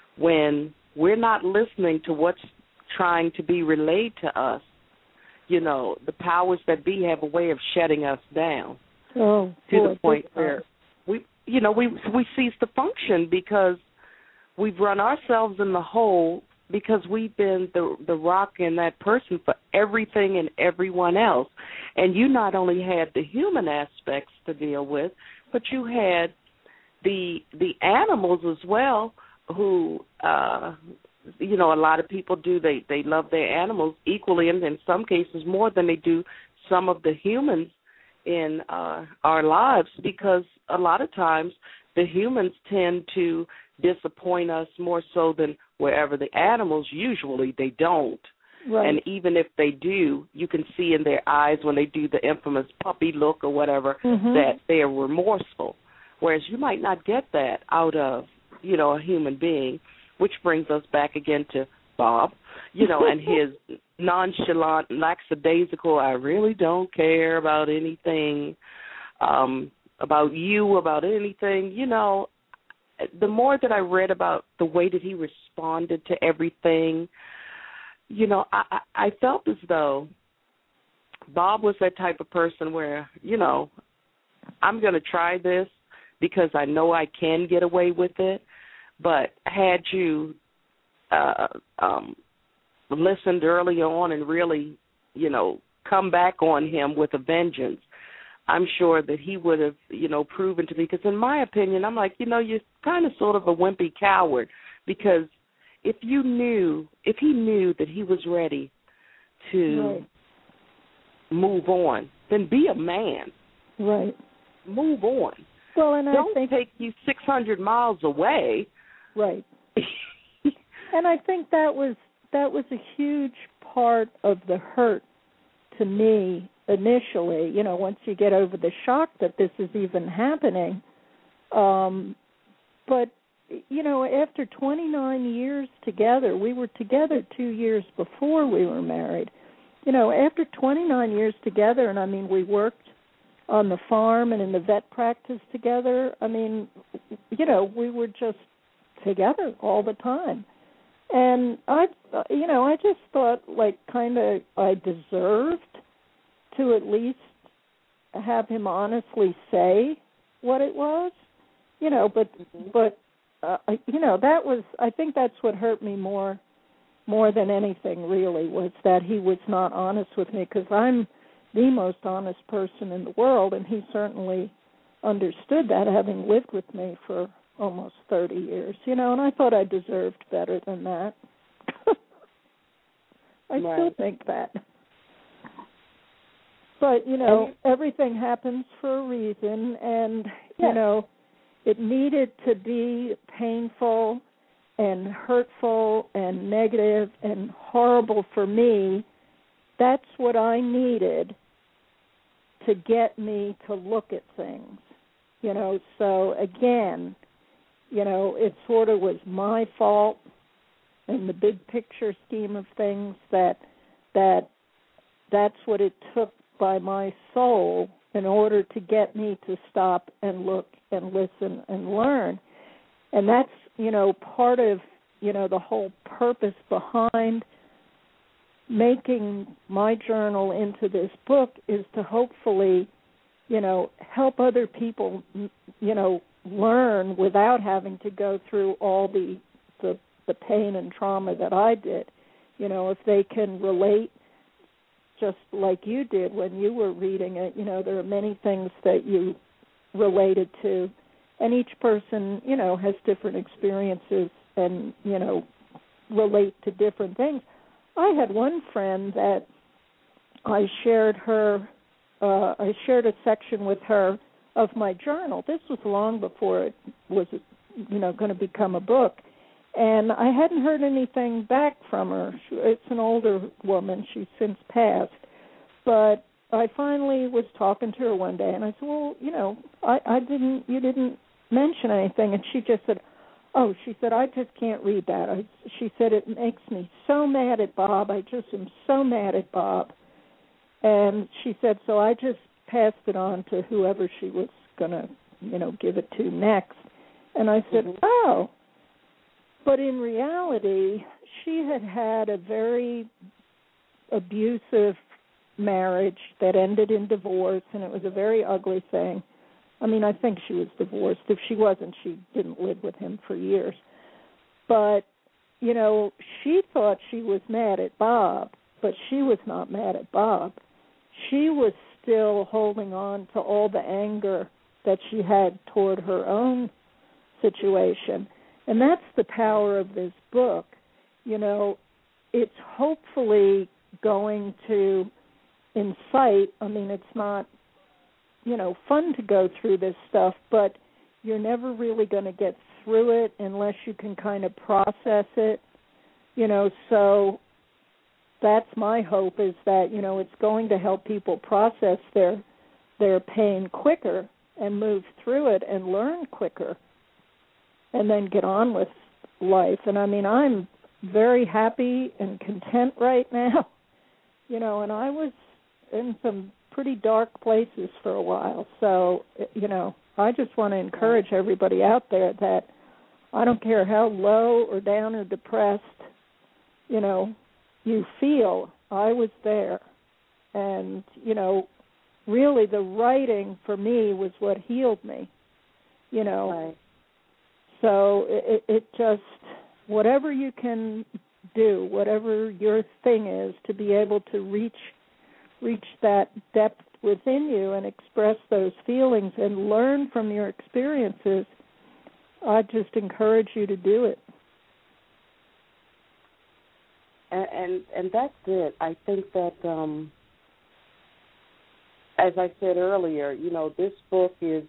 when we're not listening to what's trying to be relayed to us, you know, the powers that be have a way of shutting us down. Oh, to boy, the point where we, you know, we we cease to function because we've run ourselves in the hole, because we've been the the rock in that person for everything and everyone else. And you not only had the human aspects to deal with, but you had the the animals as well, who, uh, you know, a lot of people do. They, they love their animals equally, and in some cases more than they do some of the humans in uh, our lives, because a lot of times the humans tend to disappoint us more so than wherever the animals, usually they don't. Right. And even if they do, you can see in their eyes when they do the infamous puppy look or whatever, mm-hmm. that they are remorseful, whereas you might not get that out of, you know, a human being, which brings us back again to Bob, you know, and his nonchalant, lackadaisical, I really don't care about anything, um, about you, about anything. You know, the more that I read about the way that he responded to everything, you know, I, I felt as though Bob was that type of person where, you know, I'm going to try this because I know I can get away with it. But had you uh, um, listened early on and really, you know, come back on him with a vengeance, I'm sure that he would have, you know, proven to me. Because in my opinion, I'm like, you know, you're kind of sort of a wimpy coward, because if you knew, if he knew that he was ready to right. move on, then be a man. Right. Move on. Well, and Don't I think take you six hundred miles away. Right. And I think that was that was a huge part of the hurt to me initially, you know, once you get over the shock that this is even happening. Um, but, you know, after twenty-nine years together, we were together two years before we were married. You know, after twenty-nine years together, and I mean, we worked on the farm and in the vet practice together. I mean, you know, we were just together all the time. And I, you know, I just thought, like, kind of I deserved to at least have him honestly say what it was, you know, but, but uh, you know, that was, I think that's what hurt me more, more than anything really, was that he was not honest with me, because I'm the most honest person in the world, and he certainly understood that, having lived with me for almost thirty years, you know, and I thought I deserved better than that. I right. still think that. But, you know, everything happens for a reason, and, yes. you know, it needed to be painful and hurtful and negative and horrible for me. That's what I needed to get me to look at things, you know. So, again, you know, it sort of was my fault in the big picture scheme of things, that that that's what it took by my soul in order to get me to stop and look and listen and learn. And that's, you know, part of, you know, the whole purpose behind making my journal into this book, is to hopefully, you know, help other people, you know, learn without having to go through all the, the the pain and trauma that I did. You know, if they can relate just like you did when you were reading it, you know, there are many things that you related to, and each person, you know, has different experiences and, you know, relate to different things. I had one friend that I shared her, uh, I shared a section with her of my journal. This was long before it was, you know, going to become a book. And I hadn't heard anything back from her. She, it's an older woman. She's since passed. But I finally was talking to her one day, and I said, well, you know, I, I didn't, you didn't mention anything. And she just said, oh, she said, I just can't read that. I, she said, it makes me so mad at Bob. I just am so mad at Bob. And she said, so I just passed it on to whoever she was going to, you know, give it to next. And I said, mm-hmm. oh. But in reality, she had had a very abusive marriage that ended in divorce, and it was a very ugly thing. I mean, I think she was divorced. If she wasn't, she didn't live with him for years. But, you know, she thought she was mad at Bob, but she was not mad at Bob. She was still holding on to all the anger that she had toward her own situation. And that's the power of this book. You know, it's hopefully going to incite, I mean, it's not, you know, fun to go through this stuff, but you're never really going to get through it unless you can kind of process it, you know, so that's my hope is that, you know, it's going to help people process their their pain quicker and move through it and learn quicker and then get on with life. And, I mean, I'm very happy and content right now, you know, and I was in some pretty dark places for a while. So, you know, I just want to encourage everybody out there that I don't care how low or down or depressed, you know, you feel, I was there. And, you know, really the writing for me was what healed me, you know. Right. So it, it just, whatever you can do, whatever your thing is, to be able to reach reach that depth within you and express those feelings and learn from your experiences, I just encourage you to do it. And and, and that's it. I think that, um, as I said earlier, you know, this book is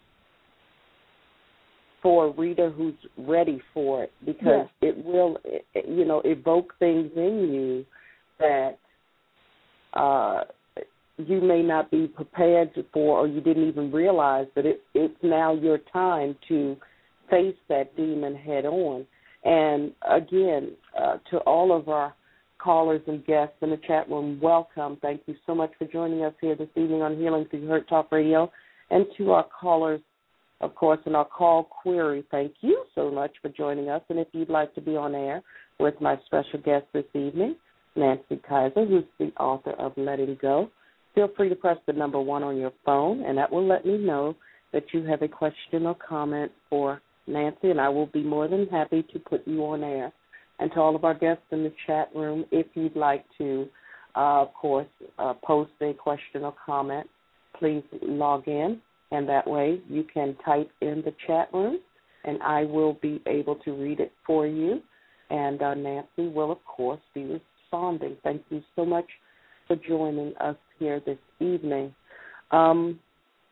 for a reader who's ready for it, because yes. it will, you know, evoke things in you that uh, you may not be prepared for, or you didn't even realize that it, it's now your time to face that demon head on. And again, uh, to all of our callers and guests in the chat room, welcome. Thank you so much for joining us here this evening on Healing Through Hurt Talk Radio. And to our callers, of course, in our call query, thank you so much for joining us. And if you'd like to be on air with my special guest this evening, Nancy Kaiser, who's the author of Letting Go, feel free to press the number one on your phone, and that will let me know that you have a question or comment for Nancy, and I will be more than happy to put you on air. And to all of our guests in the chat room, if you'd like to, uh, of course, uh, post a question or comment, please log in. And that way you can type in the chat room, and I will be able to read it for you. And uh, Nancy will, of course, be responding. Thank you so much for joining us here this evening. Um,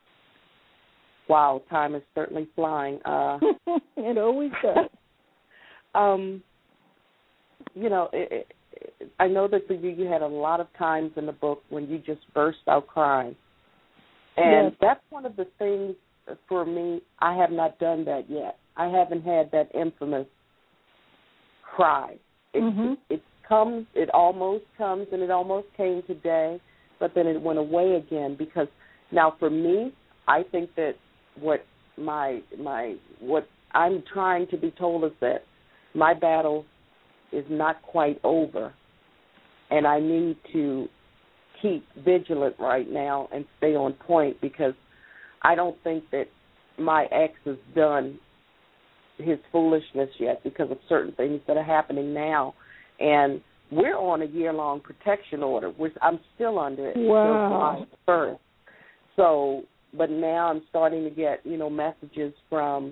wow, time is certainly flying. Uh, it always does. um, you know, it, it, I know that for you, you had a lot of times in the book when you just burst out crying. And yes. that's one of the things for me, I have not done that yet. I haven't had that infamous cry. It, mm-hmm. it, it comes, it almost comes, and it almost came today, but then it went away again. Because now for me, I think that what my my what I'm trying to be told is that my battle is not quite over, and I need to keep vigilant right now and stay on point, because I don't think that my ex has done his foolishness yet because of certain things that are happening now. And we're on a year-long protection order, which I'm still under it wow. until July first. So, but now I'm starting to get, you know, messages from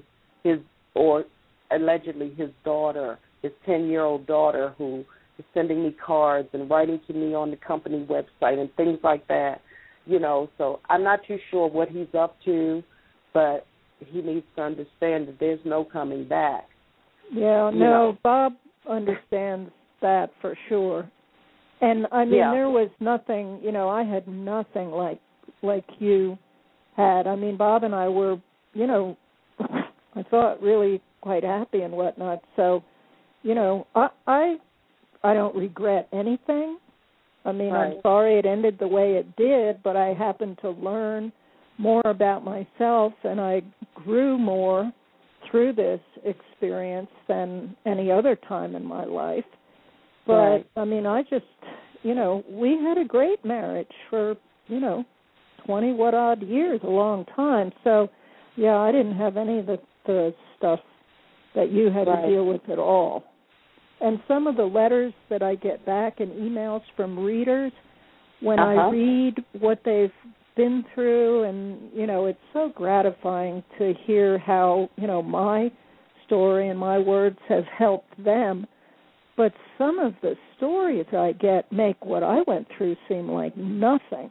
his, or allegedly his daughter, his ten-year-old daughter, who is sending me cards and writing to me on the company website and things like that. You know, so I'm not too sure what he's up to, but he needs to understand that there's no coming back. Yeah, you no, know. Bob understands that for sure. And, I mean, yeah. there was nothing, you know, I had nothing like like you had. I mean, Bob and I were, you know, I thought really quite happy and whatnot. So, you know, I I, I don't regret anything. I mean, right. I'm sorry it ended the way it did, but I happened to learn more about myself, and I grew more through this experience than any other time in my life. But, right. I mean, I just, you know, we had a great marriage for, you know, twenty-what-odd years, a long time. So, yeah, I didn't have any of the, the stuff that you had right. to deal with at all. And some of the letters that I get back and emails from readers, when uh-huh. I read what they've been through, and, you know, it's so gratifying to hear how, you know, my story and my words have helped them. But some of the stories I get make what I went through seem like nothing.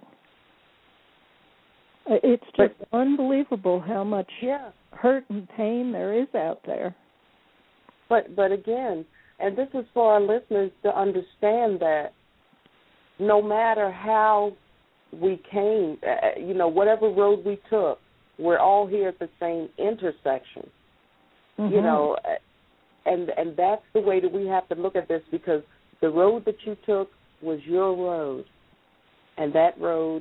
It's just but, unbelievable how much yeah. hurt and pain there is out there. But but again, and this is for our listeners to understand that no matter how we came, uh, you know, whatever road we took, we're all here at the same intersection. Mm-hmm. You know, and and that's the way that we have to look at this, because the road that you took was your road, and that road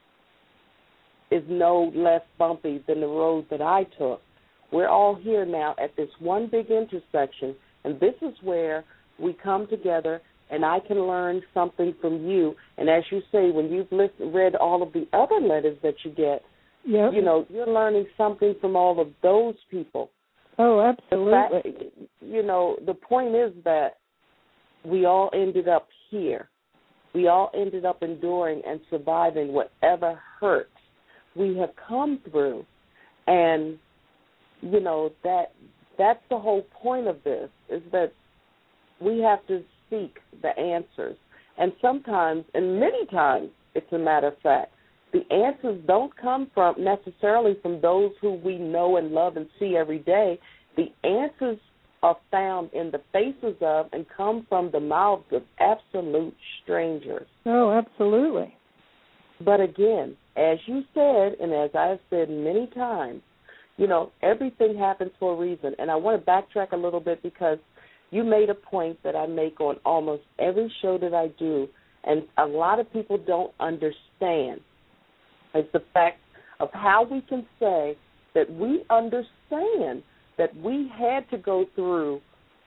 is no less bumpy than the road that I took. We're all here now at this one big intersection, and this is where we come together, and I can learn something from you. And as you say, when you've listened, read all of the other letters that you get, yep. you know, you're learning something from all of those people. Oh, absolutely. Fact, you know, the point is that we all ended up here. We all ended up enduring and surviving whatever hurt we have come through. And, you know, that that's the whole point of this, is that we have to seek the answers. And sometimes, and many times, it's a matter of fact, the answers don't come from necessarily from those who we know and love and see every day. The answers are found in the faces of and come from the mouths of absolute strangers. Oh, absolutely. But again, as you said, and as I've said many times, you know, everything happens for a reason. And I want to backtrack a little bit, because you made a point that I make on almost every show that I do, and a lot of people don't understand. It's the fact of how we can say that we understand that we had to go through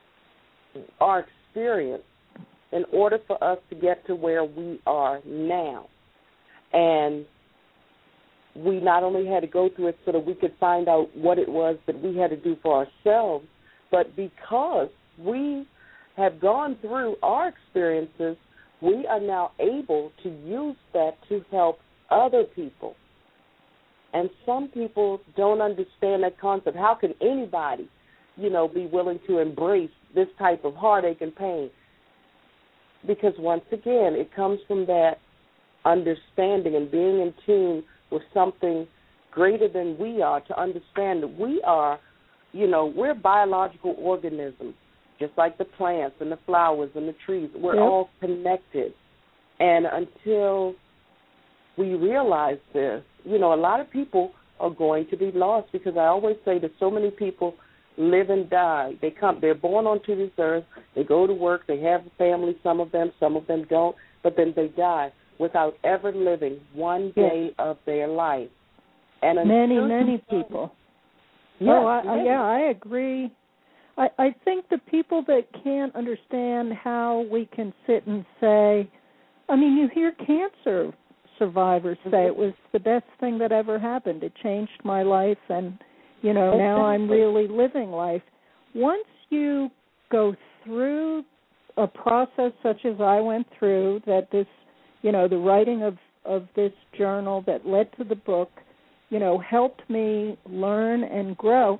our experience in order for us to get to where we are now. And we not only had to go through it so that we could find out what it was that we had to do for ourselves, but because we have gone through our experiences, we are now able to use that to help other people. And some people don't understand that concept. How can anybody, you know, be willing to embrace this type of heartache and pain? Because once again, it comes from that understanding and being in tune with something greater than we are, to understand that we are, you know, we're biological organisms, just like the plants and the flowers and the trees. We're yep. all connected. And until we realize this, you know, a lot of people are going to be lost, because I always say that so many people live and die. They come, they're born onto this earth, they go to work, they have a family, some of them, some of them don't, but then they die without ever living one day yes. of their life. And many, many people. Yes, oh, I, many. yeah, I agree. I, I think the people that can't understand how we can sit and say, I mean, you hear cancer survivors say mm-hmm. it was the best thing that ever happened. It changed my life, and, you know, exactly. now I'm really living life. Once you go through a process such as I went through, that this, you know, the writing of, of this journal that led to the book, you know, helped me learn and grow.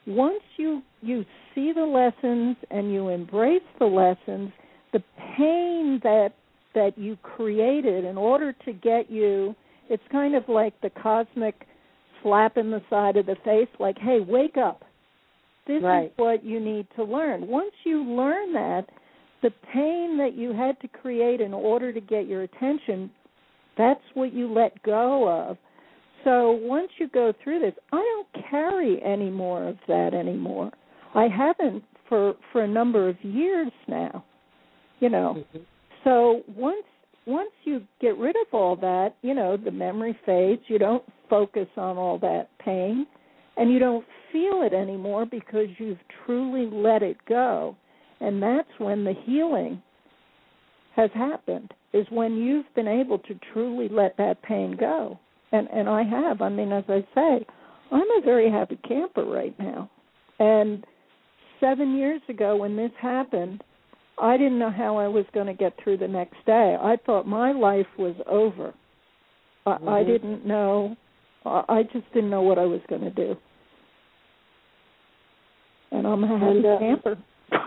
once you you see the lessons and you embrace the lessons, the pain that that you created in order to get you, it's kind of like the cosmic slap in the side of the face, like, hey, wake up. This right. is what you need to learn. Once you learn that, the pain that you had to create in order to get your attention, that's what you let go of. So once you go through this, I don't carry any more of that anymore. I haven't for, for a number of years now, you know. Mm-hmm. So once once you get rid of all that, you know, the memory fades. You don't focus on all that pain, and you don't feel it anymore because you've truly let it go. And that's when the healing has happened, is when you've been able to truly let that pain go. And and I have. I mean, as I say, I'm a very happy camper right now. And seven years ago when this happened, I didn't know how I was going to get through the next day. I thought my life was over. I, mm-hmm. I didn't know. I just didn't know what I was going to do. And I'm a happy and, uh, camper.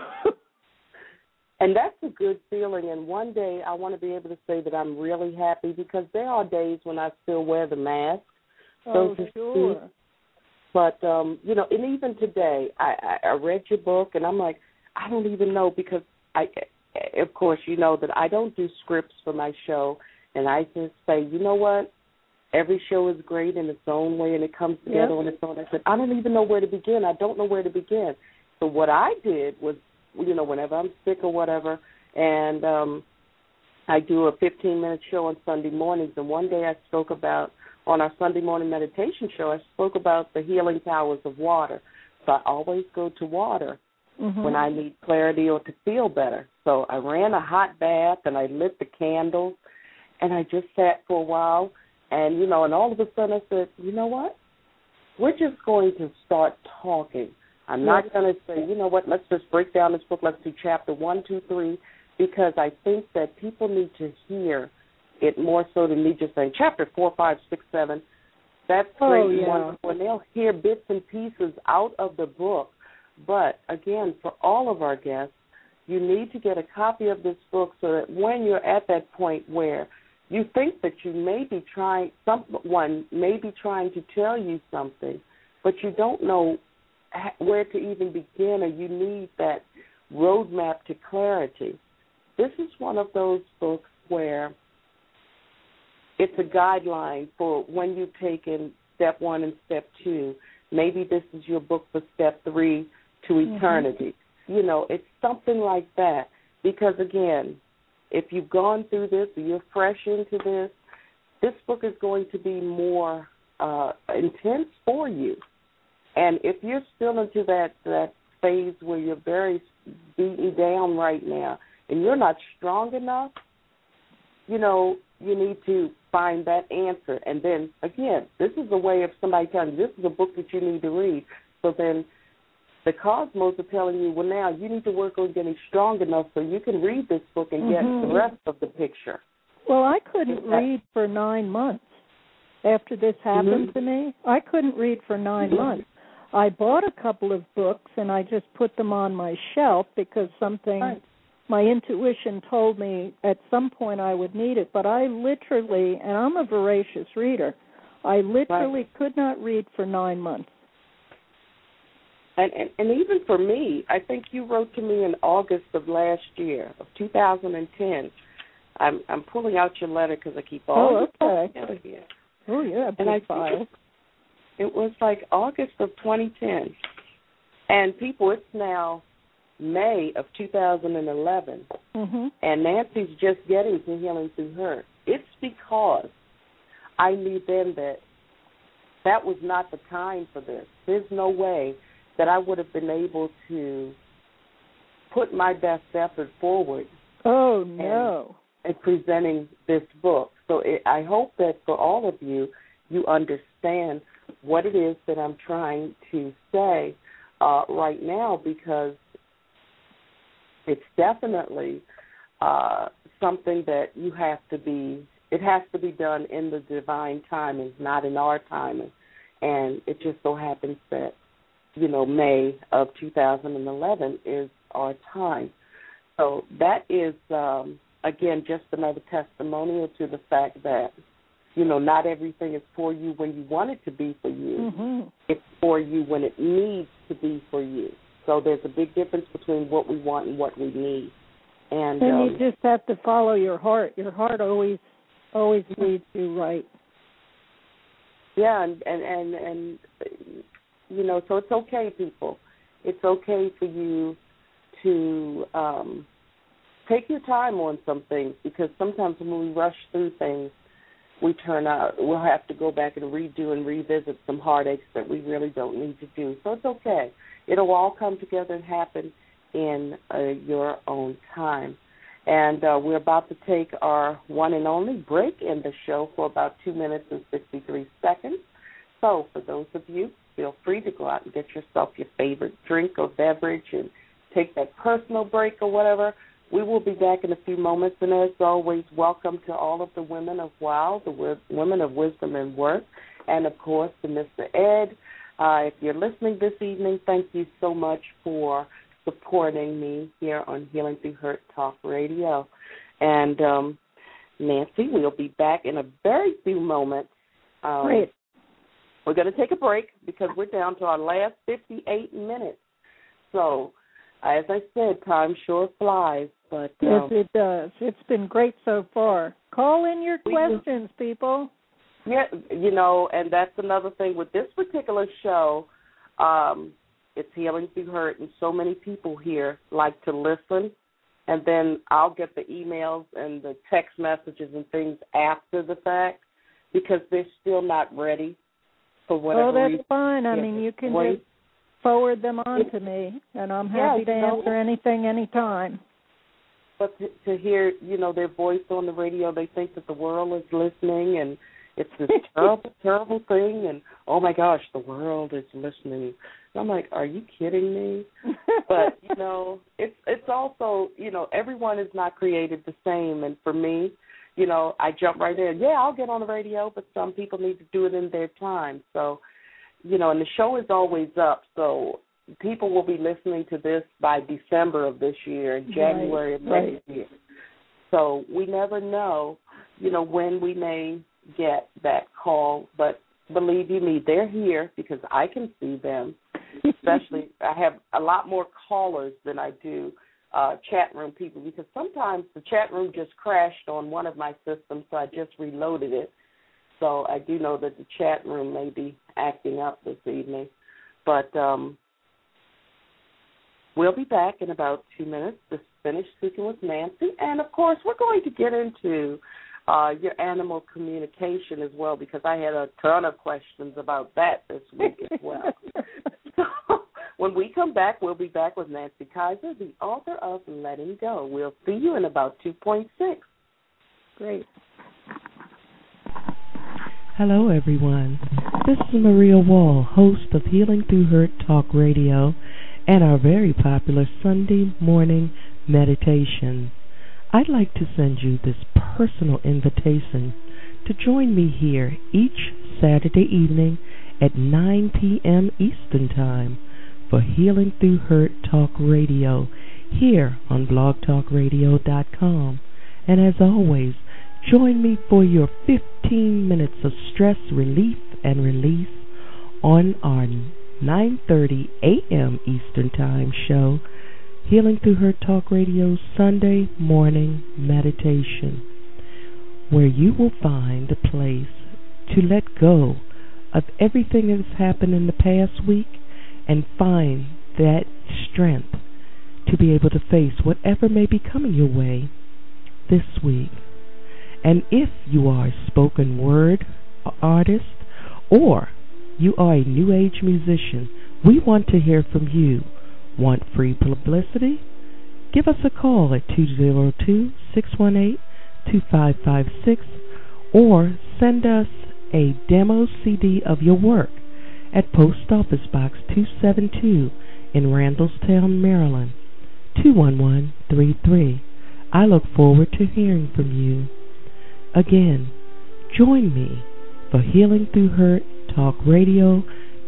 And that's a good feeling. And one day I want to be able to say that I'm really happy, because there are days when I still wear the mask. Oh, so sure. Speak. But, um, you know, and even today, I, I, I read your book, and I'm like, I don't even know, because, I, of course, you know that I don't do scripts for my show, and I just say, you know what, every show is great in its own way, and it comes together yep. on its own. I said, I don't even know where to begin. I don't know where to begin. So what I did was, you know, whenever I'm sick or whatever, and um, I do a fifteen-minute show on Sunday mornings, and one day I spoke about, on our Sunday morning meditation show, I spoke about the healing powers of water. So I always go to water mm-hmm. when I need clarity or to feel better. So I ran a hot bath, and I lit the candles, and I just sat for a while, and, you know, and all of a sudden I said, you know what? We're just going to start talking. I'm not going to say, you know what, let's just break down this book, let's do chapter one, two, three, because I think that people need to hear it more so than me just saying chapter four, five, six, seven. That's great oh, and yeah. wonderful. And they'll hear bits and pieces out of the book. But, again, for all of our guests, you need to get a copy of this book so that when you're at that point where you think that you may be trying, someone may be trying to tell you something, but you don't know where to even begin, or you need that roadmap to clarity. This is one of those books where it's a guideline for when you've taken step one and step two. Maybe this is your book for step three to eternity. Mm-hmm. You know, it's something like that. Because, again, if you've gone through this or you're fresh into this, this book is going to be more uh, intense for you. And if you're still into that, that phase where you're very beaten down right now and you're not strong enough, you know, you need to find that answer. And then, again, this is a way of somebody telling you this is a book that you need to read. So then the cosmos are telling you, well, now you need to work on getting strong enough so you can read this book and mm-hmm. get the rest of the picture. Well, I couldn't read for nine months after this happened mm-hmm. to me. I couldn't read for nine mm-hmm. months. I bought a couple of books, and I just put them on my shelf because something, right. my intuition told me at some point I would need it. But I literally, and I'm a voracious reader, I literally right. could not read for nine months. And, and, and even for me, I think you wrote to me in August of last year, of two thousand ten. I'm, I'm pulling out your letter because I keep all oh, okay. out of here. Oh, yeah, big and I file. It was like August of twenty ten. And people, it's now May of two thousand eleven. Mm-hmm. And Nancy's just getting to Healing Through Her. It's because I knew then that that was not the time for this. There's no way that I would have been able to put my best effort forward. Oh, no. And, and presenting this book. So it, I hope that for all of you, you understand what it is that I'm trying to say uh, right now, because it's definitely uh, something that you have to be, it has to be done in the divine timing, not in our timing. And it just so happens that you know, May of two thousand eleven is our time. So that is, um, again, just another testimonial to the fact that, you know, not everything is for you when you want it to be for you. Mm-hmm. It's for you when it needs to be for you. So there's a big difference between what we want and what we need. And, and um, you just have to follow your heart. Your heart always always leads you right. Yeah, and, and, and, and, you know, so it's okay, people. It's okay for you to um, take your time on some things, because sometimes when we rush through things, we turn out, we'll have to go back and redo and revisit some heartaches that we really don't need to do. So it's okay. It'll all come together and happen in uh, your own time. And uh, we're about to take our one and only break in the show for about two minutes and sixty-three seconds. So for those of you, feel free to go out and get yourself your favorite drink or beverage and take that personal break or whatever. We will be back in a few moments, and as always, welcome to all of the women of WOW, the w- women of wisdom and worth, and, of course, to Mister Ed. Uh, if you're listening this evening, thank you so much for supporting me here on Healing Through Hurt Talk Radio. And, um, Nancy, we'll be back in a very few moments. Um, Great. We're going to take a break because we're down to our last fifty-eight minutes. So, as I said, time sure flies. But Yes, um, it does. It's been great so far. Call in your questions, people. Yeah, you know, and that's another thing with this particular show. Um, it's Healing Through Hurt, and so many people here like to listen, and then I'll get the emails and the text messages and things after the fact because they're still not ready for whatever Oh, that's reason. fine. I Yeah, mean, you can wait. just forward them on to me, and I'm happy Yeah, to you know. answer anything anytime. But to, to hear, you know, their voice on the radio, they think that the world is listening, and it's this terrible, terrible thing, and, oh, my gosh, the world is listening. And I'm like, are you kidding me? But, you know, it's it's also, you know, everyone is not created the same. And for me, you know, I jump right in. Yeah, I'll get on the radio, but some people need to do it in their time. So, you know, and the show is always up, so people will be listening to this by December of this year, January of right, next year. So we never know, you know, when we may get that call. But believe you me, they're here because I can see them. Especially, I have a lot more callers than I do uh, chat room people, because sometimes the chat room just crashed on one of my systems, so I just reloaded it. So I do know that the chat room may be acting up this evening. But um, we'll be back in about two minutes to finish speaking with Nancy. And, of course, we're going to get into uh, your animal communication as well, because I had a ton of questions about that this week as well. So when we come back, we'll be back with Nancy Kaiser, the author of Letting Go. We'll see you in about two point six. Great. Hello, everyone. This is Maria Wall, host of Healing Through Hurt Talk Radio and our very popular Sunday morning meditation. I'd like to send you this personal invitation to join me here each Saturday evening at nine p.m. Eastern Time for Healing Through Hurt Talk Radio here on blog talk radio dot com. And as always, join me for your fifteen minutes of stress relief and release on our nine thirty a.m. Eastern Time show, Healing Through Hurt Talk Radio's Sunday morning meditation, where you will find a place to let go of everything that has happened in the past week and find that strength to be able to face whatever may be coming your way this week. And if you are a spoken word artist or you are a new age musician, we want to hear from you. Want free publicity? Give us a call at two zero two, six one eight, two five five six or send us a demo C D of your work at Post Office Box two seventy-two in Randallstown, Maryland, two one one three three. I look forward to hearing from you. Again, join me for Healing Through Hurt Talk Radio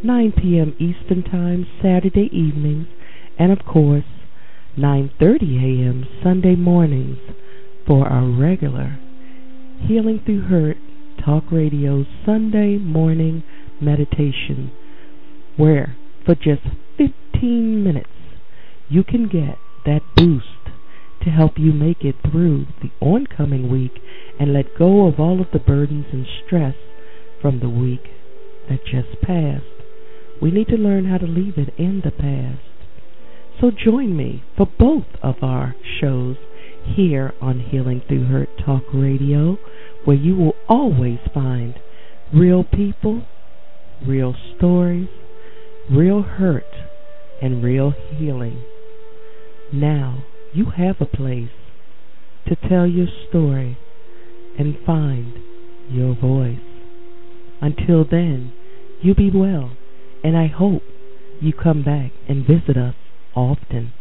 nine p.m. Eastern Time, Saturday evenings, and of course, nine thirty a.m. Sunday mornings for our regular Healing Through Hurt Talk Radio Sunday morning meditation, where for just fifteen minutes you can get that boost to help you make it through the oncoming week and let go of all of the burdens and stress from the week that just passed. We need to learn how to leave it in the past. So join me for both of our shows here on Healing Through Hurt Talk Radio, where you will always find real people, real stories, real hurt, and real healing. Now you have a place to tell your story and find your voice. Until then, you be well, and I hope you come back and visit us often.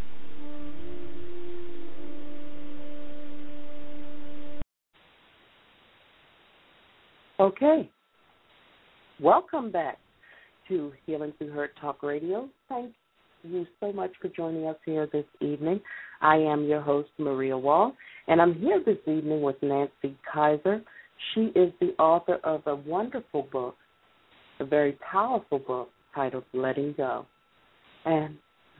Okay. Welcome back to Healing Through Hurt Talk Radio. Thank you so much for joining us here this evening. I am your host, Maria Wall, and I'm here this evening with Nancy Kaiser. She is the author of a wonderful book, a very powerful book titled Letting Go. And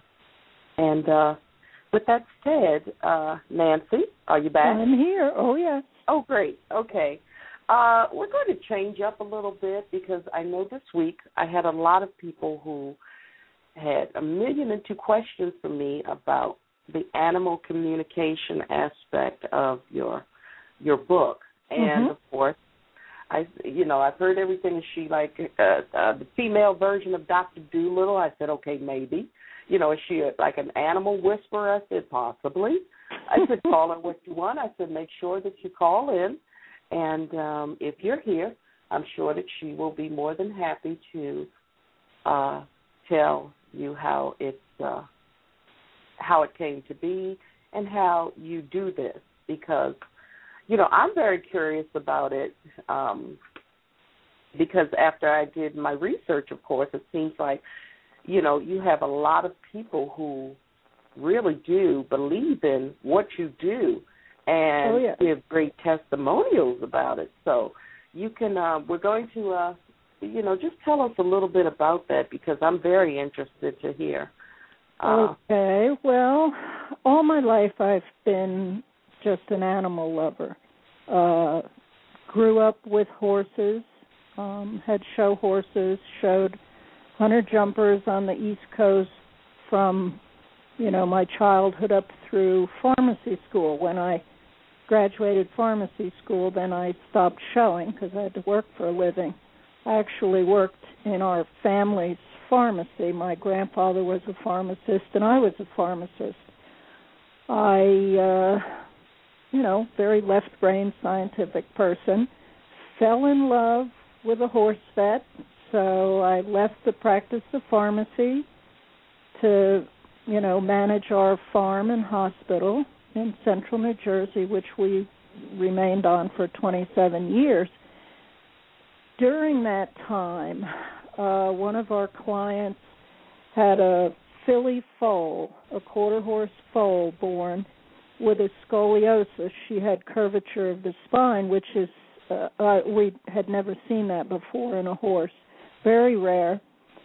and uh, with that said, uh, Nancy, are you back? I'm here. Oh, yes. Oh, great. Okay. Uh, we're going to change up a little bit because I know this week I had a lot of people who had a million and two questions for me about the animal communication aspect of your your book. And, mm-hmm. of course, I, you know, I've heard everything. Is she like uh, uh, the female version of Doctor Dolittle? I said, okay, maybe. You know, is she a, like an animal whisperer? I said, possibly. I said, call her what you want. I said, make sure that you call in. And um, if you're here, I'm sure that she will be more than happy to uh, tell you how it's uh, how it came to be and how you do this. Because, you know, I'm very curious about it um, because after I did my research, of course, it seems like, you know, you have a lot of people who really do believe in what you do and oh, yeah. give great testimonials about it. So you can, uh, we're going to, uh, you know, just tell us a little bit about that because I'm very interested to hear. Uh, okay. Well, all my life I've been just an animal lover. Uh, grew up with horses, um, had show horses, showed hunter jumpers on the East Coast from, you know, my childhood up through pharmacy school. When I graduated pharmacy school, then I stopped showing because I had to work for a living. I actually worked in our family's pharmacy. My grandfather was a pharmacist, and I was a pharmacist. I, uh, you know, very left-brain scientific person, fell in love with a horse vet, so I left the practice of pharmacy to, you know, manage our farm and hospital in central New Jersey, which we remained on for twenty-seven years. During that time, uh, one of our clients had a filly foal, a quarter-horse foal born with a scoliosis. She had curvature of the spine, which is, uh, uh, we had never seen that before in a horse. Very rare.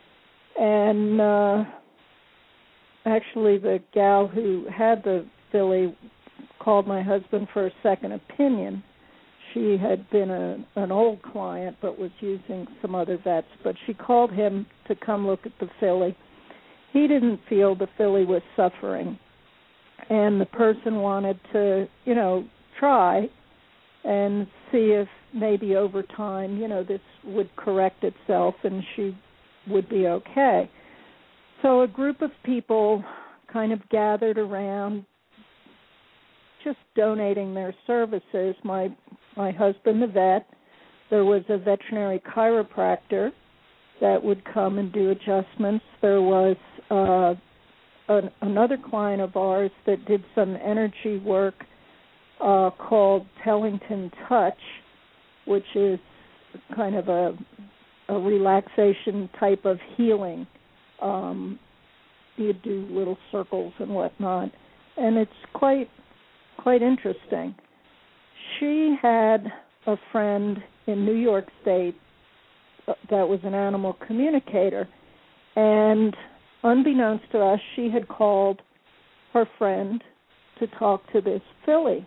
And uh, actually the gal who had the filly called my husband for a second opinion. She had been a, an old client but was using some other vets, but she called him to come look at the filly. He didn't feel the filly was suffering, and the person wanted to, you know, try and see if maybe over time, you know, this would correct itself and she would be okay. So a group of people kind of gathered around, just donating their services. My my husband, the vet, there was a veterinary chiropractor that would come and do adjustments. There was uh, an, another client of ours that did some energy work uh, called Tellington Touch, which is kind of a a relaxation type of healing. Um, you do little circles and whatnot, and it's quite quite interesting. She had a friend in New York State that was an animal communicator, and unbeknownst to us, she had called her friend to talk to this filly.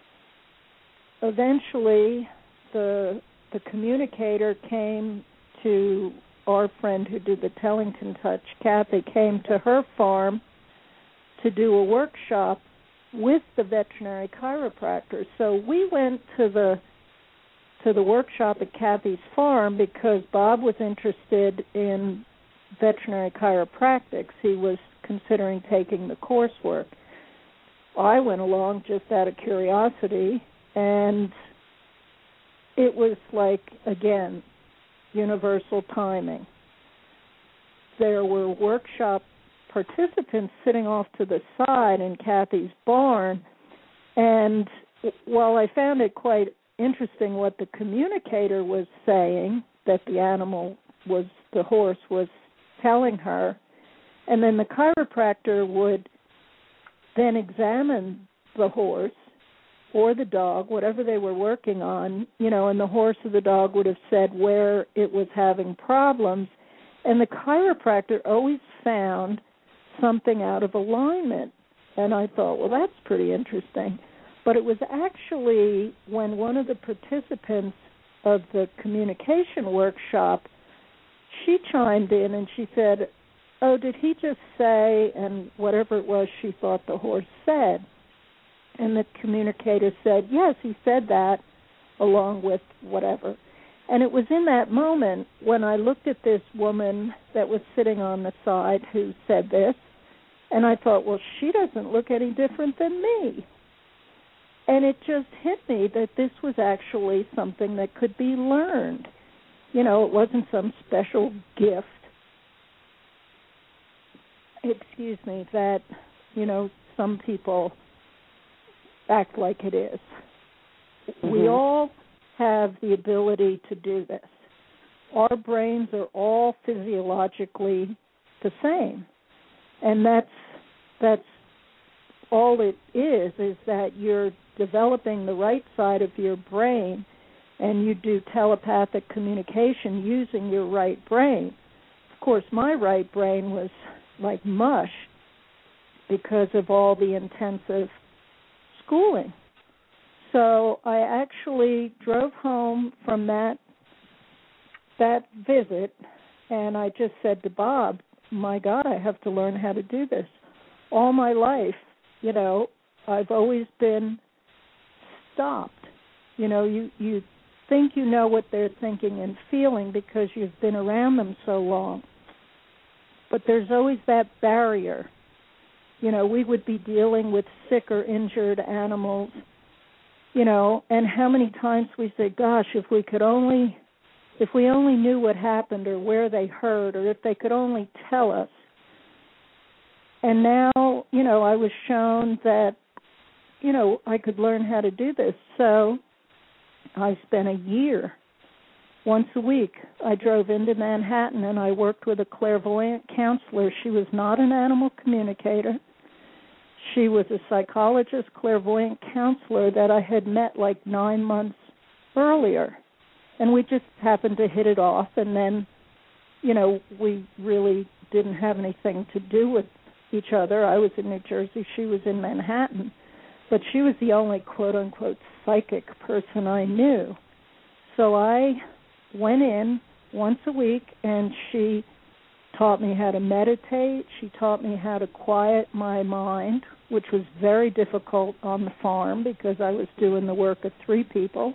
Eventually, the the communicator came to our friend who did the Tellington Touch, Kathy, came to her farm to do a workshop with the veterinary chiropractor. So we went to the to the workshop at Kathy's farm because Bob was interested in veterinary chiropractics. He was considering taking the coursework. I went along just out of curiosity, and it was like, again, universal timing. There were workshop participants sitting off to the side in Kathy's barn, and while I found it quite interesting what the communicator was saying, that the animal was, the horse was telling her, and then the chiropractor would then examine the horse or the dog, whatever they were working on, you know, and the horse or the dog would have said where it was having problems, and the chiropractor always found something out of alignment. And I thought, well, that's pretty interesting. But it was actually when one of the participants of the communication workshop, she chimed in and she said, oh, did he just say, and whatever it was she thought the horse said. And the communicator said, yes, he said that, along with whatever. And it was in that moment when I looked at this woman that was sitting on the side who said this, and I thought, well, she doesn't look any different than me. And it just hit me that this was actually something that could be learned. You know, it wasn't some special gift, excuse me, that, you know, some people act like it is. Mm-hmm. We all have the ability to do this. Our brains are all physiologically the same. And that's that's all it is, is that you're developing the right side of your brain, and you do telepathic communication using your right brain. Of course, my right brain was like mush because of all the intensive schooling. So I actually drove home from that that visit, and I just said to Bob, my God, I have to learn how to do this. All my life, you know, I've always been stopped. You know, you, you think you know what they're thinking and feeling because you've been around them so long. But there's always that barrier. You know, we would be dealing with sick or injured animals, you know, and how many times we say, gosh, if we could only, if we only knew what happened or where they hurt or if they could only tell us. And now, you know, I was shown that, you know, I could learn how to do this. So I spent a year, once a week, I drove into Manhattan and I worked with a clairvoyant counselor. She was not an animal communicator. She was a psychologist, clairvoyant counselor that I had met like nine months earlier. And we just happened to hit it off. And then, you know, we really didn't have anything to do with each other. I was in New Jersey. She was in Manhattan. But she was the only quote-unquote psychic person I knew. So I went in once a week, and she taught me how to meditate. She taught me how to quiet my mind, which was very difficult on the farm because I was doing the work of three people.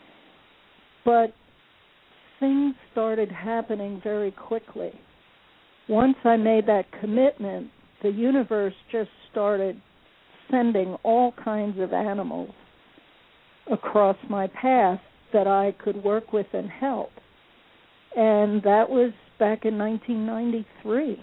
But things started happening very quickly. Once I made that commitment, the universe just started sending all kinds of animals across my path that I could work with and help. And that was back in nineteen ninety-three.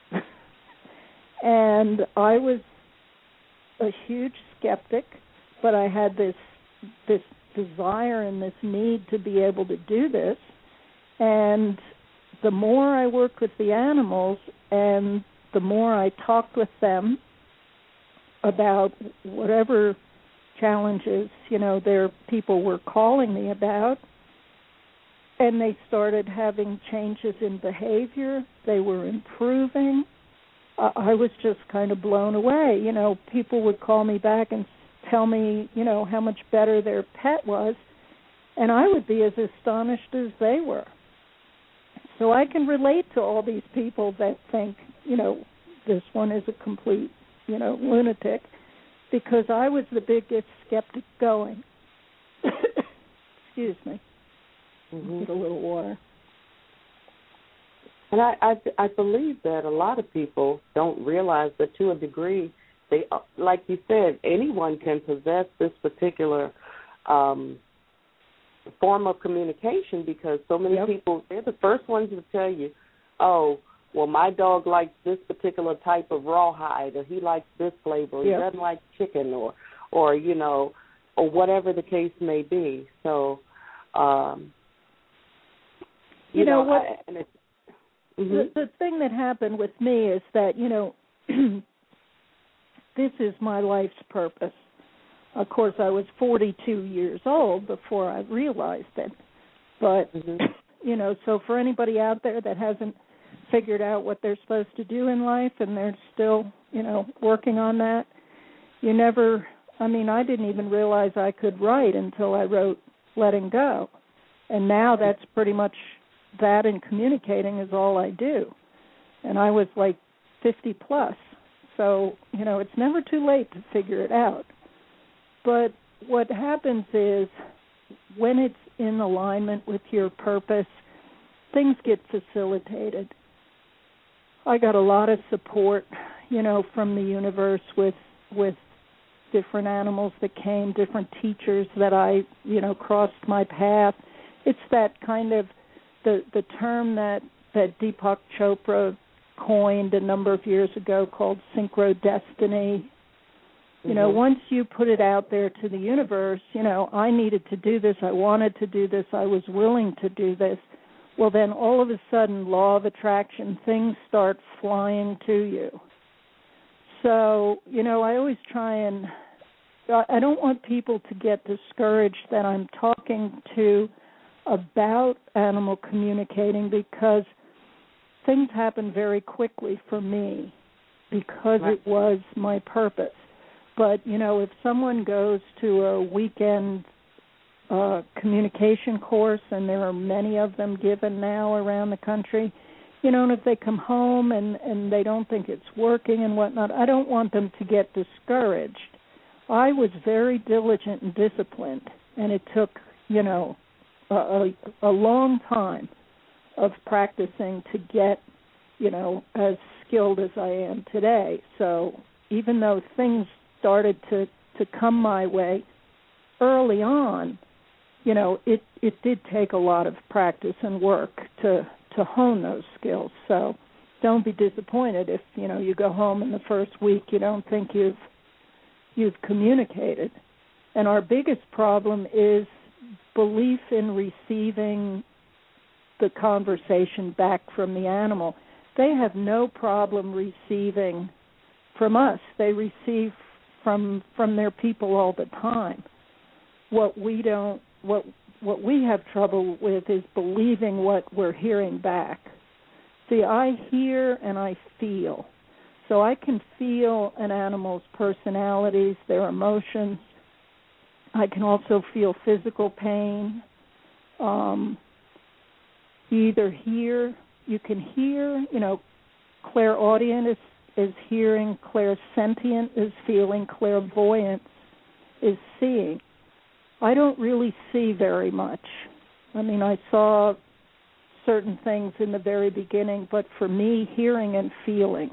And I was a huge skeptic, but I had this this desire and this need to be able to do this. And the more I worked with the animals and the more I talked with them about whatever challenges, you know, their people were calling me about, and they started having changes in behavior, they were improving, uh, I was just kind of blown away. You know, people would call me back and tell me, you know, how much better their pet was, and I would be as astonished as they were. So I can relate to all these people that think, you know, this one is a complete, you know, lunatic, because I was the biggest skeptic going. Excuse me. Mm-hmm. Get a little water. And I, I, I believe that a lot of people don't realize that to a degree, they, like you said, anyone can possess this particular um, form of communication, because so many yep. people, they're the first ones to tell you, oh, well, my dog likes this particular type of rawhide, or he likes this flavor, or yep. he doesn't like chicken, or, or you know, or whatever the case may be. So, um, you, you know, know what? I, and it's, mm-hmm. the, the thing that happened with me is that, you know, this is my life's purpose. Of course, I was forty-two years old before I realized it. But, mm-hmm. you know, so for anybody out there that hasn't figured out what they're supposed to do in life and they're still, you know, working on that, you never, I mean, I didn't even realize I could write until I wrote Letting Go. And now that's pretty much, that and communicating is all I do. And I was like fifty plus. So, you know, it's never too late to figure it out. But what happens is when it's in alignment with your purpose, things get facilitated. I got a lot of support, you know, from the universe with with different animals that came, different teachers that I, you know, crossed my path. It's that kind of the the term that, that Deepak Chopra coined a number of years ago called synchrodestiny. You know, mm-hmm. once you put it out there to the universe, you know, I needed to do this, I wanted to do this, I was willing to do this. Well, then all of a sudden, law of attraction, things start flying to you. So, you know, I always try and, I don't want people to get discouraged that I'm talking to about animal communicating, because things happen very quickly for me because it was my purpose. But, you know, if someone goes to a weekend uh, communication course, and there are many of them given now around the country, you know, and if they come home and, and they don't think it's working and whatnot, I don't want them to get discouraged. I was very diligent and disciplined, and it took, you know, a, a, a long time of practicing to get, you know, as skilled as I am today. So even though things started to, to come my way early on, you know, it, it did take a lot of practice and work to, to hone those skills. So don't be disappointed if, you know, you go home in the first week you don't think you've you've communicated. And our biggest problem is belief in receiving the conversation back from the animal. They have no problem receiving from us. They receive from from their people all the time. What we don't what what we have trouble with is believing what we're hearing back. See, I hear and I feel. So I can feel an animal's personalities, their emotions. I can also feel physical pain. Um, you either hear, you can hear, you know, clairaudient is, is hearing, clairsentient is feeling, clairvoyance is seeing. I don't really see very much. I mean, I saw certain things in the very beginning, but for me, hearing and feeling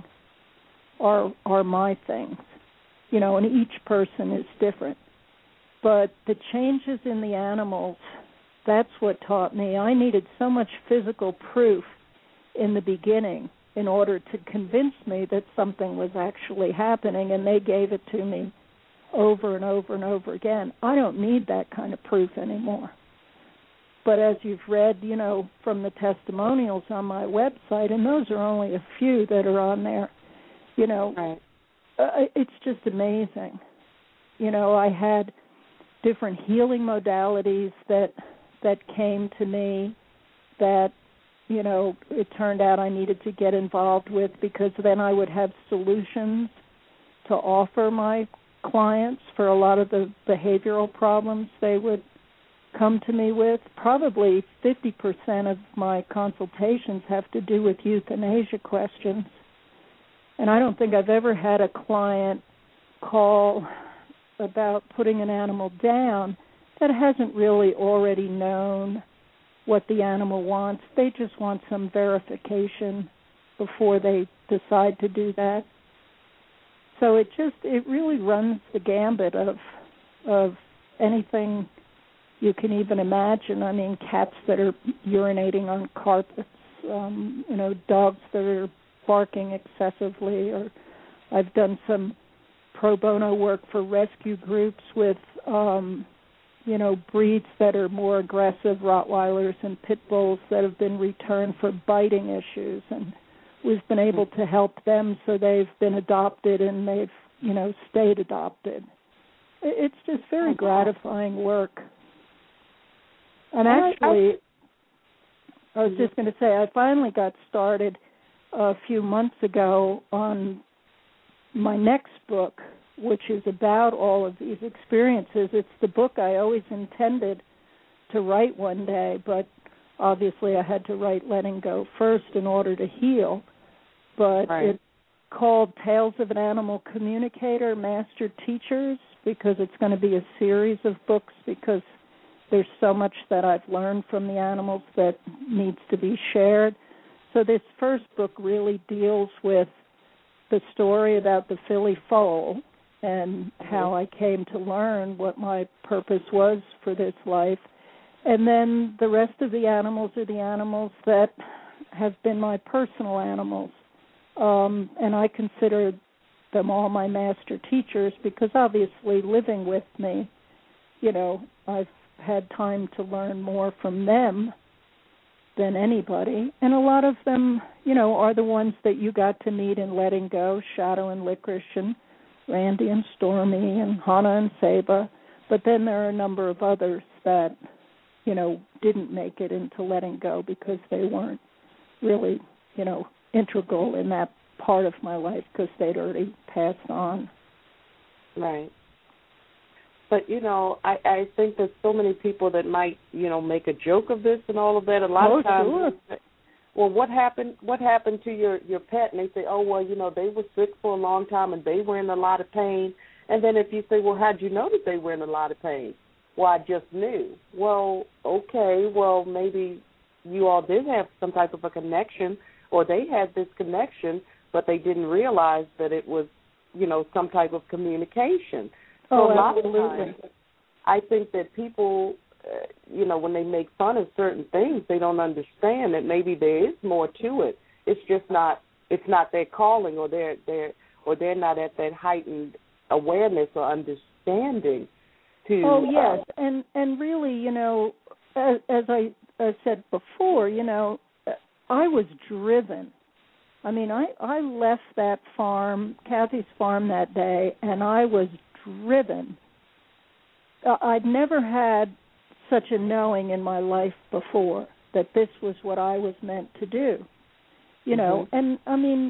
are are my things. You know, and each person is different. But the changes in the animals, that's what taught me. I needed so much physical proof in the beginning in order to convince me that something was actually happening, and they gave it to me over and over and over again. I don't need that kind of proof anymore. but as you've read, you know, from the testimonials on my website, and those are only a few that are on there, you know, right. uh, it's just amazing. You know, I had different healing modalities that that came to me that, you know, it turned out I needed to get involved with, because then I would have solutions to offer my clients for a lot of the behavioral problems they would come to me with. Probably fifty percent of my consultations have to do with euthanasia questions. And I don't think I've ever had a client call about putting an animal down that hasn't really already known what the animal wants. They just want some verification before they decide to do that. So it just, it really runs the gambit of of anything you can even imagine. I mean, cats that are urinating on carpets, um, you know, dogs that are barking excessively, or I've done some pro bono work for rescue groups with, um, you know, breeds that are more aggressive, Rottweilers and Pit Bulls that have been returned for biting issues, and we've been able to help them so they've been adopted and they've, you know, stayed adopted. It's just very gratifying work. And actually, I was just going to say, I finally got started a few months ago on my next book, which is about all of these experiences. It's the book I always intended to write one day, but obviously I had to write Letting Go first in order to heal. But right. It's called Tales of an Animal Communicator, Master Teachers, because it's going to be a series of books, because there's so much that I've learned from the animals that needs to be shared. So this first book really deals with the story about the Philly foal and how I came to learn what my purpose was for this life. And then the rest of the animals are the animals that have been my personal animals. Um, and I consider them all my master teachers, because obviously living with me, you know, I've had time to learn more from them than anybody. And a lot of them, you know, are the ones that you got to meet in Letting Go, Shadow and Licorice and Randy and Stormy and Hana and Saba. But then there are a number of others that, you know, didn't make it into Letting Go because they weren't really, you know, integral in that part of my life because they'd already passed on. Right. But, you know, I, I think there's so many people that might, you know, make a joke of this and all of that. A lot oh, of times, sure. Say, well, what happened What happened to your, your pet? And they say, oh, well, you know, they were sick for a long time and they were in a lot of pain. And then if you say, well, how'd you know that they were in a lot of pain? Well, I just knew. Well, okay, well, maybe you all did have some type of a connection, or they had this connection, but they didn't realize that it was, you know, some type of communication. So oh, a lot absolutely. of times, I think that people, uh, you know, when they make fun of certain things, they don't understand that maybe there is more to it. It's just not, it's not their calling, or they're, they're, or they're not at that heightened awareness or understanding to. Oh, yes, uh, and and really, you know, as, as I as said before, you know, I was driven. I mean, I, I left that farm, Kathy's farm that day, and I was driven. Uh, I'd never had such a knowing in my life before that this was what I was meant to do. You know, mm-hmm. and I mean,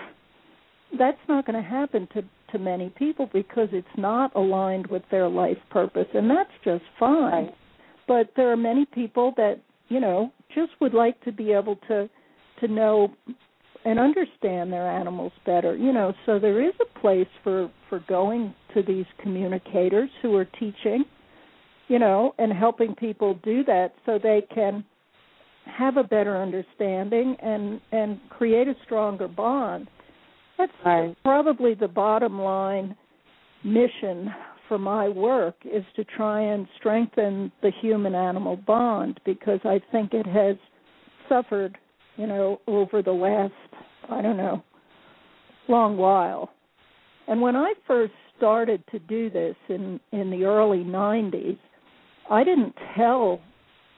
that's not going to happen to, to many people because it's not aligned with their life purpose, and that's just fine. Right. But there are many people that, you know, just would like to be able to to know and understand their animals better, you know, so there is a place for, for going to these communicators who are teaching, you know, and helping people do that so they can have a better understanding and, and create a stronger bond. That's right. probably the bottom line mission for my work, is to try and strengthen the human-animal bond, because I think it has suffered, you know, over the last, I don't know, long while. And when I first started to do this in, in the early nineties, I didn't tell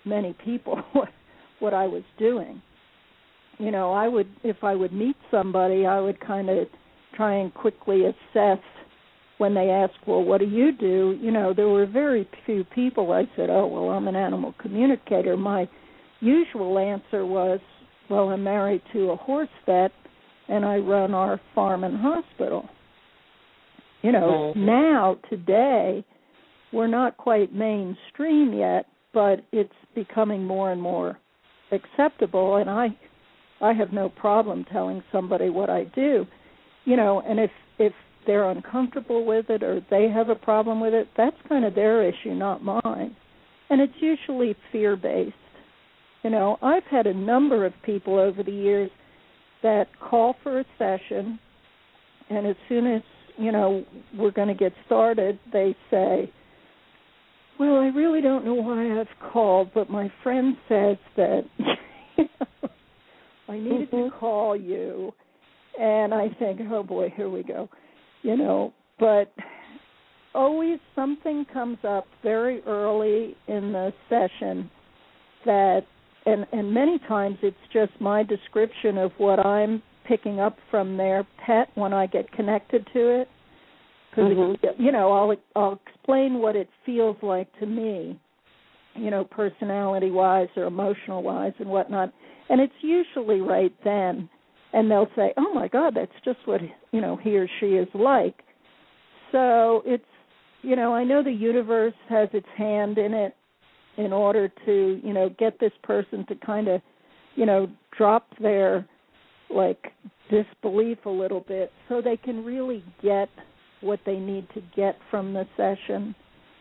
many people what, what I was doing. You know, I would, if I would meet somebody, I would kind of try and quickly assess when they asked, well, what do you do? You know, there were very few people. I said, oh, well, I'm an animal communicator. My usual answer was, well, I'm married to a horse vet, and I run our farm and hospital. You know, mm-hmm. now, today, we're not quite mainstream yet, but it's becoming more and more acceptable, and I I have no problem telling somebody what I do. You know, and if, if they're uncomfortable with it or they have a problem with it, that's kind of their issue, not mine. And it's usually fear-based. You know, I've had a number of people over the years that call for a session, and as soon as, you know, we're going to get started, they say, well, I really don't know why I've called, but my friend says that, you know, I needed mm-hmm. to call you. And I think, oh, boy, here we go. You know, but always something comes up very early in the session that, and, and many times it's just my description of what I'm picking up from their pet when I get connected to it. Because, mm-hmm. you know, I'll, I'll explain what it feels like to me, you know, personality-wise or emotional-wise and whatnot. And it's usually right then. And they'll say, oh, my God, that's just what, you know, he or she is like. So it's, you know, I know the universe has its hand in it in order to, you know, get this person to kind of, you know, drop their, like, disbelief a little bit so they can really get what they need to get from the session.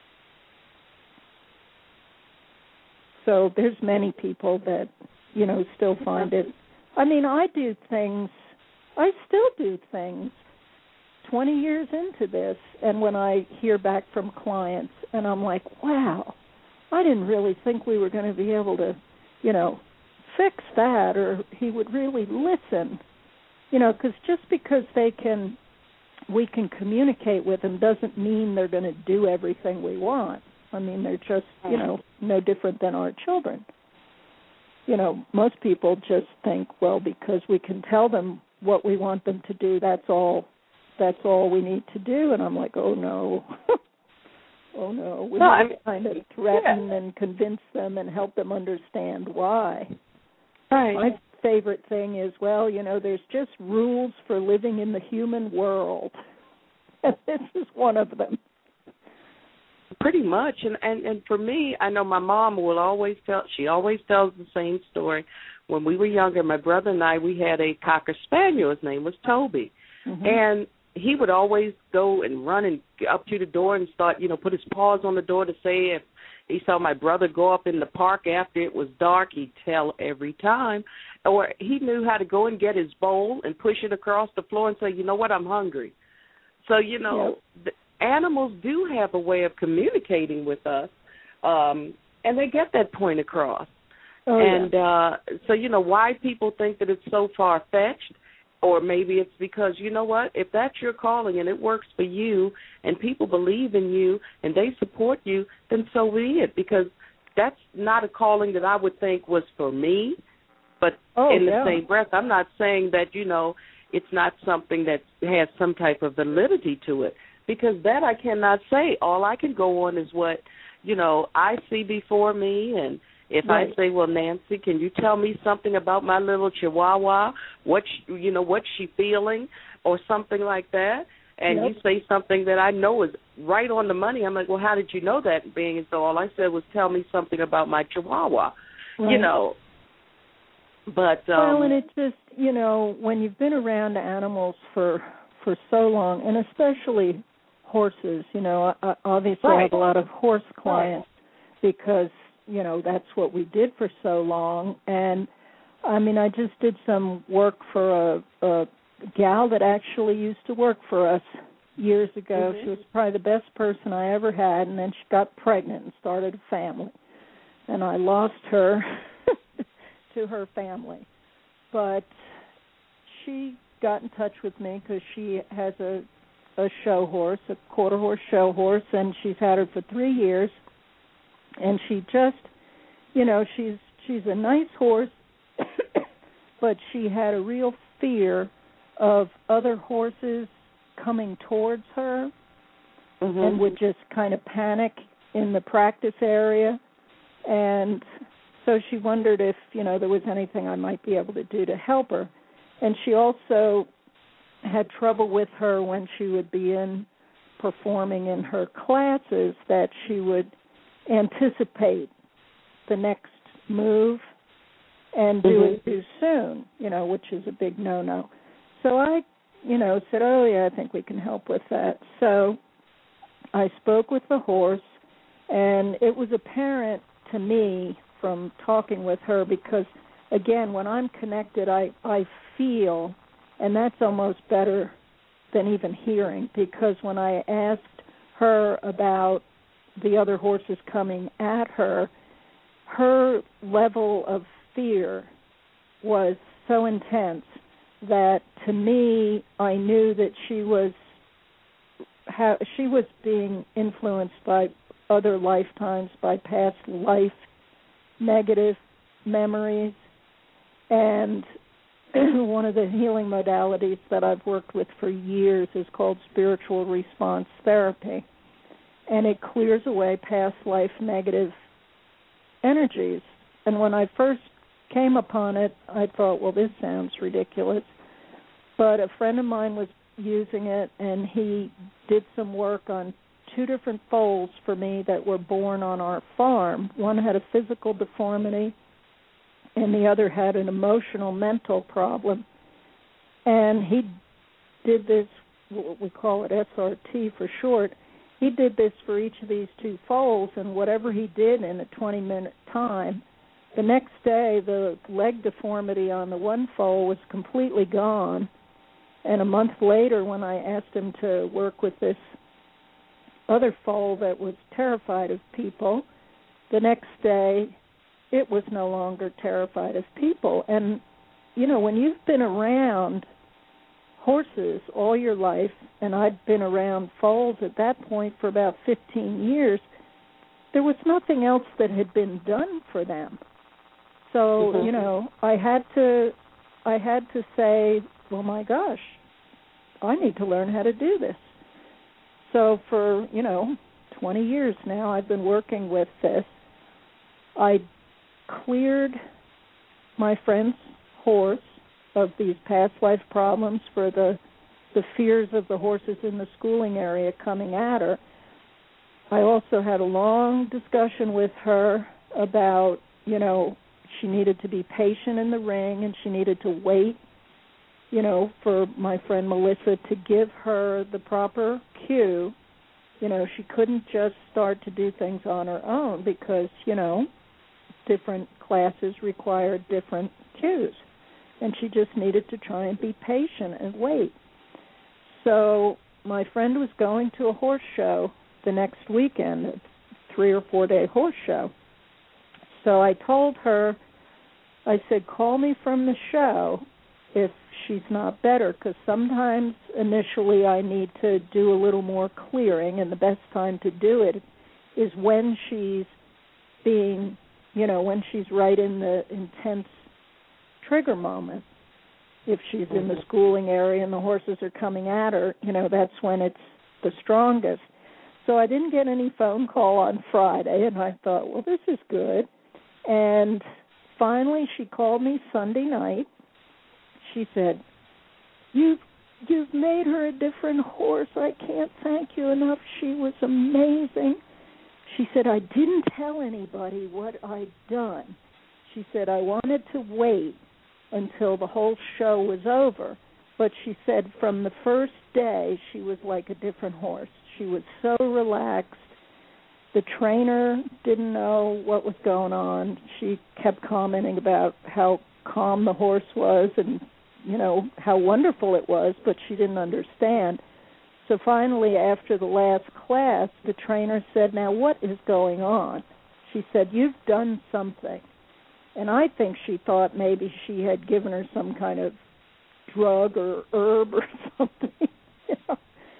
So there's many people that, you know, still find it. I mean, I do things, I still do things twenty years into this, and when I hear back from clients, and I'm like, wow, I didn't really think we were going to be able to, you know, fix that, or he would really listen. You know, because just because they can, we can communicate with them doesn't mean they're going to do everything we want. I mean, they're just, you know, no different than our children. You know, most people just think, well, because we can tell them what we want them to do, that's all that's all we need to do. And I'm like, oh, no. oh, no. We no, need I mean, to kind of threaten yeah. and convince them and help them understand why. Right. My favorite thing is, well, you know, there's just rules for living in the human world. And this is one of them. Pretty much, and, and and for me, I know my mom will always tell, she always tells the same story. When we were younger, my brother and I, we had a Cocker Spaniel. His name was Toby. Mm-hmm. And he would always go and run and get up to the door and start, you know, put his paws on the door to say if he saw my brother go up in the park after it was dark, he'd tell every time. Or he knew how to go and get his bowl and push it across the floor and say, you know what, I'm hungry. So, you know, yep. the, animals do have a way of communicating with us, um, and they get that point across. Oh, and yeah. uh, so, you know, why people think that it's so far-fetched, or maybe it's because, you know what, if that's your calling and it works for you and people believe in you and they support you, then so be it, because that's not a calling that I would think was for me. But oh, in the yeah. same breath, I'm not saying that, you know, it's not something that has some type of validity to it. Because that I cannot say. All I can go on is what, you know, I see before me. And if right. I say, well, Nancy, can you tell me something about my little Chihuahua? What, she, you know, what's she feeling or something like that? And yep. you say something that I know is right on the money. I'm like, well, how did you know that? Being as though all I said was tell me something about my Chihuahua, right. you know. But um, well, and it's just, you know, when you've been around animals for for so long, and especially horses, you know, I, obviously right. I have a lot of horse clients right. because, you know, that's what we did for so long. And, I mean, I just did some work for a, a gal that actually used to work for us years ago. Mm-hmm. She was probably the best person I ever had, and then she got pregnant and started a family. And I lost her to her family. But she got in touch with me because she has a a show horse, a quarter horse show horse, and she's had her for three years. And she just you know, she's she's a nice horse, but she had a real fear of other horses coming towards her, mm-hmm. and would just kind of panic in the practice area. And so she wondered if, you know, there was anything I might be able to do to help her. And she also had trouble with her when she would be in performing in her classes, that she would anticipate the next move and do mm-hmm. it too soon, you know, which is a big no-no. So I, you know, said, oh, yeah, I think we can help with that. So I spoke with the horse, and it was apparent to me from talking with her, because, again, when I'm connected, I, I feel, and that's almost better than even hearing, because when I asked her about the other horses coming at her, her level of fear was so intense that, to me, I knew that she was how, she was being influenced by other lifetimes, by past life negative memories. And one of the healing modalities that I've worked with for years is called spiritual response therapy. And it clears away past life negative energies. And when I first came upon it, I thought, well, this sounds ridiculous. But a friend of mine was using it, and he did some work on two different foals for me that were born on our farm. One had a physical deformity, and the other had an emotional, mental problem. And he did this, what we call it S R T for short. He did this for each of these two foals, and whatever he did in a twenty-minute time, the next day the leg deformity on the one foal was completely gone. And a month later, when I asked him to work with this other foal that was terrified of people, the next day it was no longer terrified of people. And, you know, when you've been around horses all your life, and I'd been around foals at that point for about fifteen years, there was nothing else that had been done for them. So, mm-hmm. you know, I had to I had to say, well, my gosh, I need to learn how to do this. So for, you know, twenty years now I've been working with this. I cleared my friend's horse of these past life problems for the the fears of the horses in the schooling area coming at her. I also had a long discussion with her about, you know, she needed to be patient in the ring, and she needed to wait, you know, for my friend Melissa to give her the proper cue. You know, she couldn't just start to do things on her own, because, you know, different classes required different cues. And she just needed to try and be patient and wait. So my friend was going to a horse show the next weekend, a three- or four-day horse show. So I told her, I said, call me from the show if she's not better, because sometimes initially I need to do a little more clearing, and the best time to do it is when she's being, you know, when she's right in the intense trigger moment. If she's in the schooling area and the horses are coming at her, you know, that's when it's the strongest. So I didn't get any phone call on Friday, and I thought, well, this is good. And finally she called me Sunday night. She said, you've, you've made her a different horse. I can't thank you enough. She was amazing. She said, I didn't tell anybody what I'd done. She said, I wanted to wait until the whole show was over. But she said from the first day, she was like a different horse. She was so relaxed. The trainer didn't know what was going on. She kept commenting about how calm the horse was and, you know, how wonderful it was, but she didn't understand. So finally, after the last class, the trainer said, now what is going on? She said, you've done something. And I think she thought maybe she had given her some kind of drug or herb or something. You know?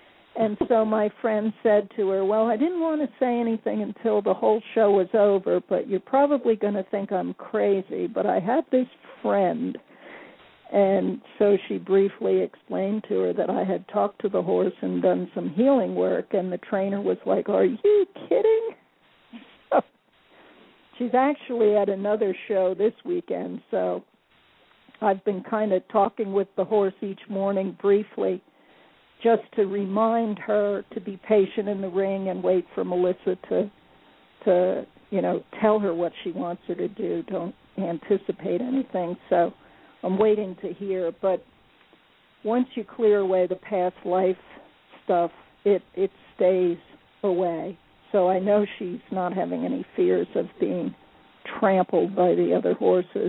And so my friend said to her, well, I didn't want to say anything until the whole show was over, but you're probably going to think I'm crazy, but I had this friend. And so she briefly explained to her that I had talked to the horse and done some healing work, and the trainer was like, are you kidding? So she's actually at another show this weekend, so I've been kind of talking with the horse each morning briefly, just to remind her to be patient in the ring and wait for Melissa to, to you know, tell her what she wants her to do. Don't anticipate anything. So I'm waiting to hear. But once you clear away the past life stuff, it, it stays away. So I know she's not having any fears of being trampled by the other horses.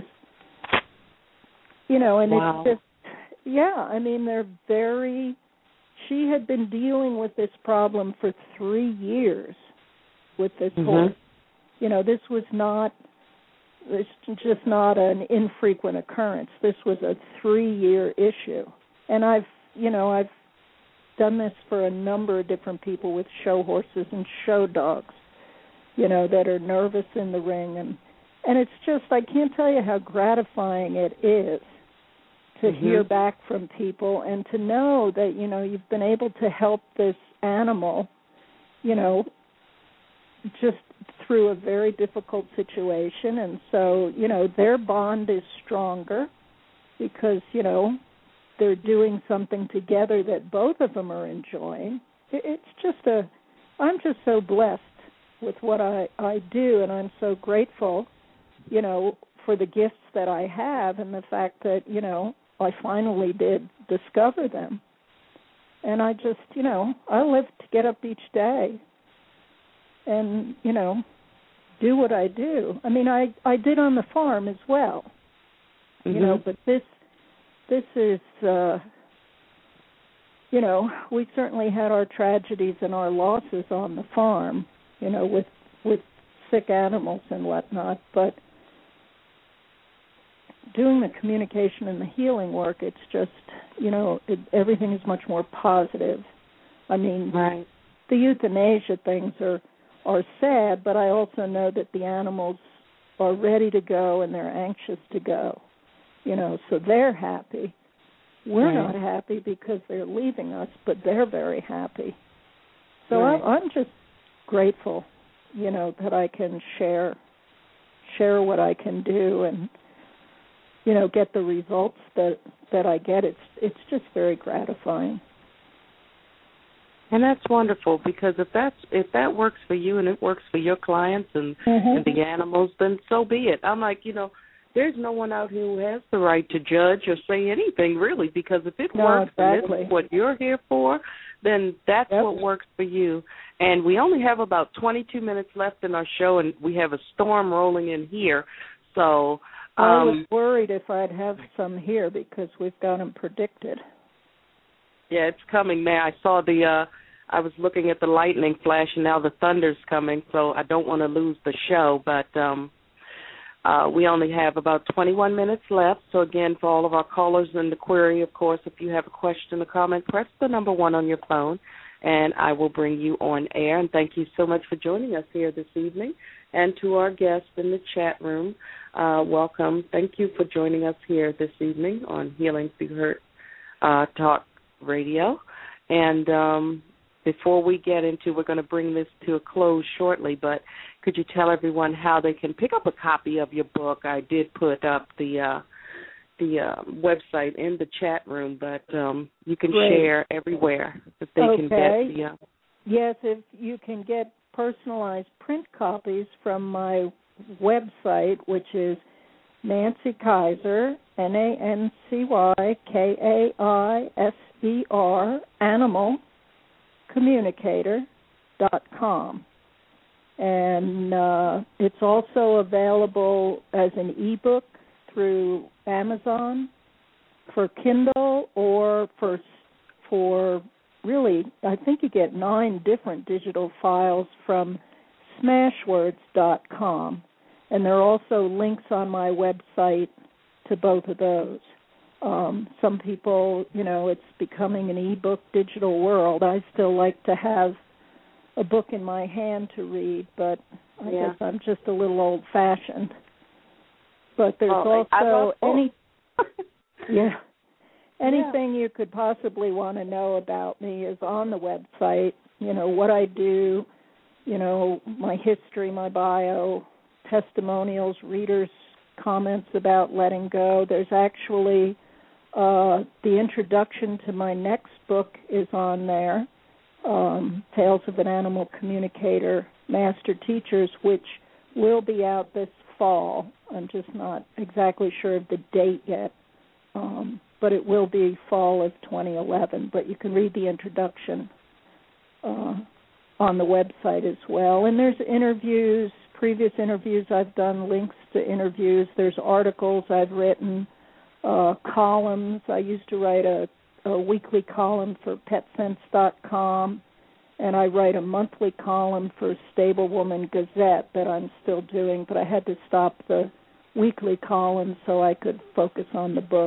You know, and wow. it's just, yeah, I mean, they're very... She had been dealing with this problem for three years with this mm-hmm. horse. You know, this was not, it's just not an infrequent occurrence. This was a three-year issue. And I've, you know, I've done this for a number of different people with show horses and show dogs, you know, that are nervous in the ring. And, and it's just, I can't tell you how gratifying it is to mm-hmm. hear back from people and to know that, you know, you've been able to help this animal, you know, just through a very difficult situation. And so, you know, their bond is stronger because, you know, they're doing something together that both of them are enjoying. It's just a, I'm just so blessed with what I, I do, and I'm so grateful, you know, for the gifts that I have and the fact that, you know, I finally did discover them. And I just, you know, I live to get up each day and, you know, do what I do. I mean, I, I did on the farm as well, mm-hmm. you know, but this this is, uh, you know, we certainly had our tragedies and our losses on the farm, you know, with with sick animals and whatnot, but doing the communication and the healing work, it's just, you know, it, everything is much more positive. I mean, right. the euthanasia things are, are sad, but I also know that the animals are ready to go and they're anxious to go, you know, so they're happy. We're right. not happy because they're leaving us, but they're very happy. So right. I, I'm just grateful, you know, that I can share share what I can do and, you know, get the results that, that I get. It's it's just very gratifying. And that's wonderful because if that's if that works for you and it works for your clients and, mm-hmm. and the animals, then so be it. I'm like, you know, there's no one out here who has the right to judge or say anything really, because if it no, works exactly. and it's what you're here for, then that's yep. what works for you. And we only have about twenty-two minutes left in our show, and we have a storm rolling in here, so. Um, I was worried if I'd have some here because we've got them predicted. Yeah, it's coming now. I saw the, uh, I was looking at the lightning flash, and now the thunder's coming, so I don't want to lose the show. But um, uh, we only have about twenty-one minutes left. So, again, for all of our callers in the query, of course, if you have a question or comment, press the number one on your phone, and I will bring you on air. And thank you so much for joining us here this evening. And to our guests in the chat room, uh, welcome. Thank you for joining us here this evening on Healing Through Hurt uh, Talk Radio. And um, before we get into, we're going to bring this to a close shortly, but could you tell everyone how they can pick up a copy of your book? I did put up the uh, the uh, website in the chat room, but um, you can Great. share everywhere if they okay. can get the... Uh, yes, if you can get personalized print copies from my website, which is Nancy Kaiser, N A N C Y K A I S E R, animal communicator dot com. And uh, it's also available as an ebook through Amazon for Kindle or for for really, I think you get nine different digital files from smashwords dot com, and there are also links on my website to both of those. Um, some people, you know, it's becoming an e-book digital world. I still like to have a book in my hand to read, but I yeah. guess I'm just a little old-fashioned. But there's oh, also any, yeah, anything yeah. you could possibly want to know about me is on the website. You know, what I do, you know, my history, my bio, testimonials, readers' comments about letting go. There's actually uh, the introduction to my next book is on there, um, Tales of an Animal Communicator, Master Teachers, which will be out this fall. I'm just not exactly sure of the date yet, um, but it will be fall of twenty eleven. But you can read the introduction uh, on the website as well. And there's interviews, previous interviews I've done, links to interviews. There's articles I've written, uh, columns. I used to write a, a weekly column for pet sense dot com, and I write a monthly column for Stable Woman Gazette that I'm still doing, but I had to stop the weekly column so I could focus on the book.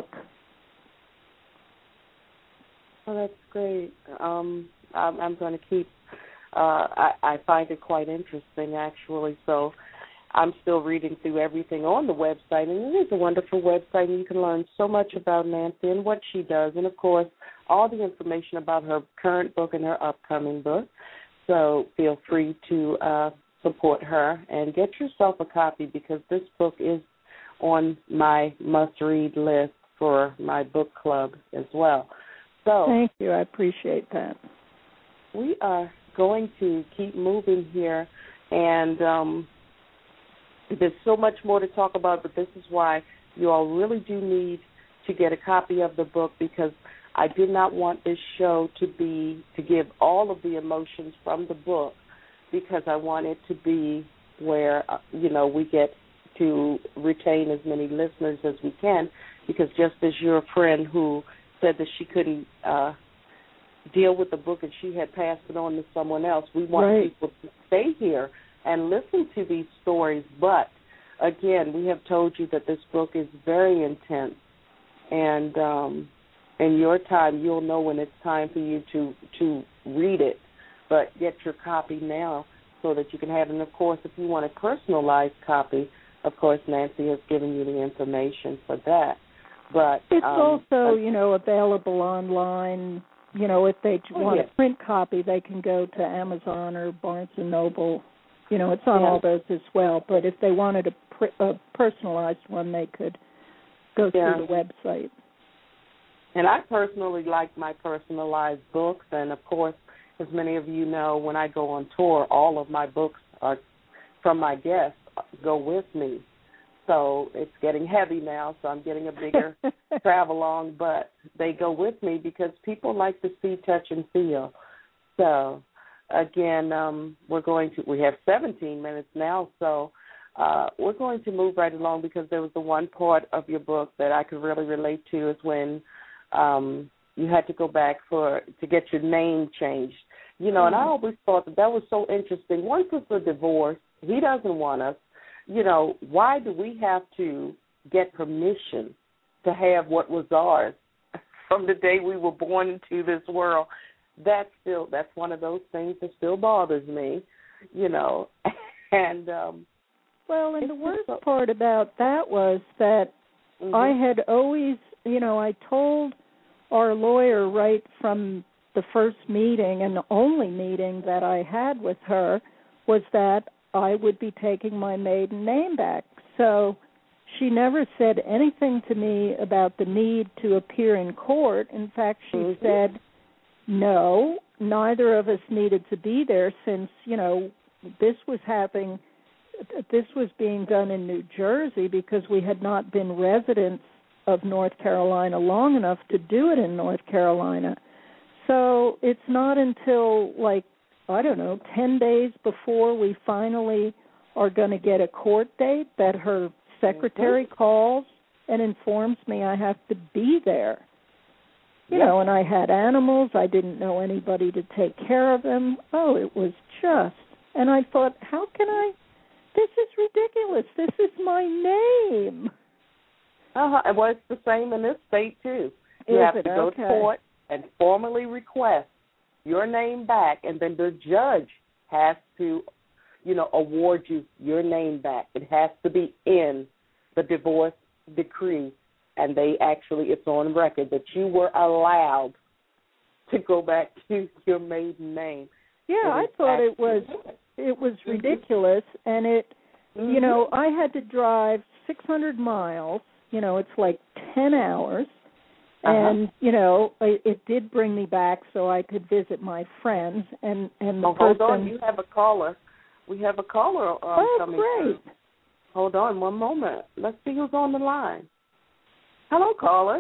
Oh, that's great. Um, I'm, I'm going to keep, uh, I, I find it quite interesting, actually, so I'm still reading through everything on the website, and it is a wonderful website, and you can learn so much about Nancy and what she does, and, of course, all the information about her current book and her upcoming book. So feel free to uh, support her and get yourself a copy, because this book is on my must-read list for my book club as well. So thank you. I appreciate that. We are going to keep moving here, and um, there's so much more to talk about, but this is why you all really do need to get a copy of the book, because I did not want this show to be to give all of the emotions from the book, because I want it to be where, uh, you know, we get to retain as many listeners as we can, because just as your friend who said that she couldn't uh, deal with the book and she had passed it on to someone else, we want right. people to stay here and listen to these stories. But, again, we have told you that this book is very intense, and um, in your time you'll know when it's time for you to, to read it. But get your copy now so that you can have it. And, of course, if you want a personalized copy, of course, Nancy has given you the information for that. But it's um, also, uh, you know, available online. You know, if they oh, want yeah. a print copy, they can go to Amazon or Barnes and Noble. You know, it's on yeah. all those as well. But if they wanted a, pr- a personalized one, they could go yeah. through the website. And I personally like my personalized books. And, of course, as many of you know, when I go on tour, all of my books are from my guests go with me. So it's getting heavy now, so I'm getting a bigger travel-along, but they go with me because people like to see, touch, and feel. So, again, um, we're going to, we have seventeen minutes now, so uh, we're going to move right along, because there was the one part of your book that I could really relate to, is when um, you had to go back for to get your name changed. You know, mm-hmm. and I always thought that that was so interesting. Once it's a divorce, he doesn't want us. You know, why do we have to get permission to have what was ours from the day we were born into this world? That's still, that's one of those things that still bothers me, you know. And um, well, and the worst so, part about that was that mm-hmm. I had always, you know, I told our lawyer right from the first meeting, and the only meeting that I had with her, was that I would be taking my maiden name back. So she never said anything to me about the need to appear in court. In fact, she mm-hmm. said, no, neither of us needed to be there, since, you know, this was happening, this was being done in New Jersey, because we had not been residents of North Carolina long enough to do it in North Carolina. So it's not until, like, I don't know, ten days before we finally are going to get a court date that her secretary mm-hmm. calls and informs me I have to be there. You yep. know, and I had animals. I didn't know anybody to take care of them. Oh, it was just. And I thought, how can I? This is ridiculous. This is my name. Uh-huh. And well, it's the same in this state, too. You Is have it? to go Okay. to court and formally request your name back, and then the judge has to, you know, award you your name back. It has to be in the divorce decree, and they actually, it's on record that you were allowed to go back to your maiden name. Yeah, I thought it was it was mm-hmm. ridiculous, and it, mm-hmm. you know, I had to drive six hundred miles. You know, it's like ten hours. And, uh-huh. you know, it, it did bring me back so I could visit my friends. And, and the oh, person... hold on, you have a caller. We have a caller um, oh, coming great. through. Hold on one moment. Let's see who's on the line. Hello, caller.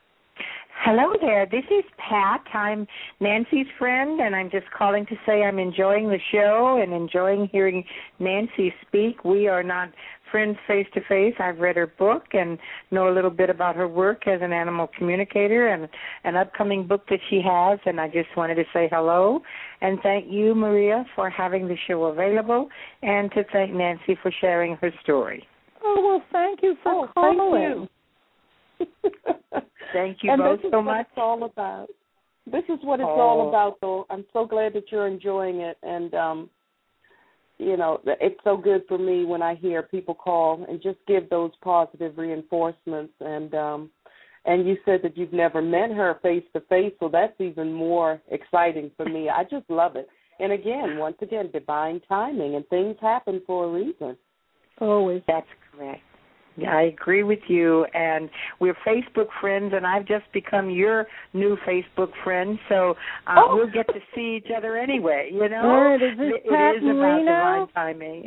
Hello there. This is Pat. I'm Nancy's friend, and I'm just calling to say I'm enjoying the show and enjoying hearing Nancy speak. We are not friends face-to-face. I've read her book and know a little bit about her work as an animal communicator and an upcoming book that she has, and I just wanted to say hello and thank you, Maria, for having the show available, and to thank Nancy for sharing her story. Oh, well, thank you for oh, calling. Thank you. Thank you and both this is so what much. It's all about. This is what it's oh. all about, though. I'm so glad that you're enjoying it, and um, you know, it's so good for me when I hear people call and just give those positive reinforcements. And um, and you said that you've never met her face to face, so that's even more exciting for me. I just love it. And again, once again, divine timing, and things happen for a reason. Always. That's correct. I agree with you, and we're Facebook friends, and I've just become your new Facebook friend, so uh, oh. we'll get to see each other anyway, you know? All right, is this it, Pat it is in about Reno? divine timing.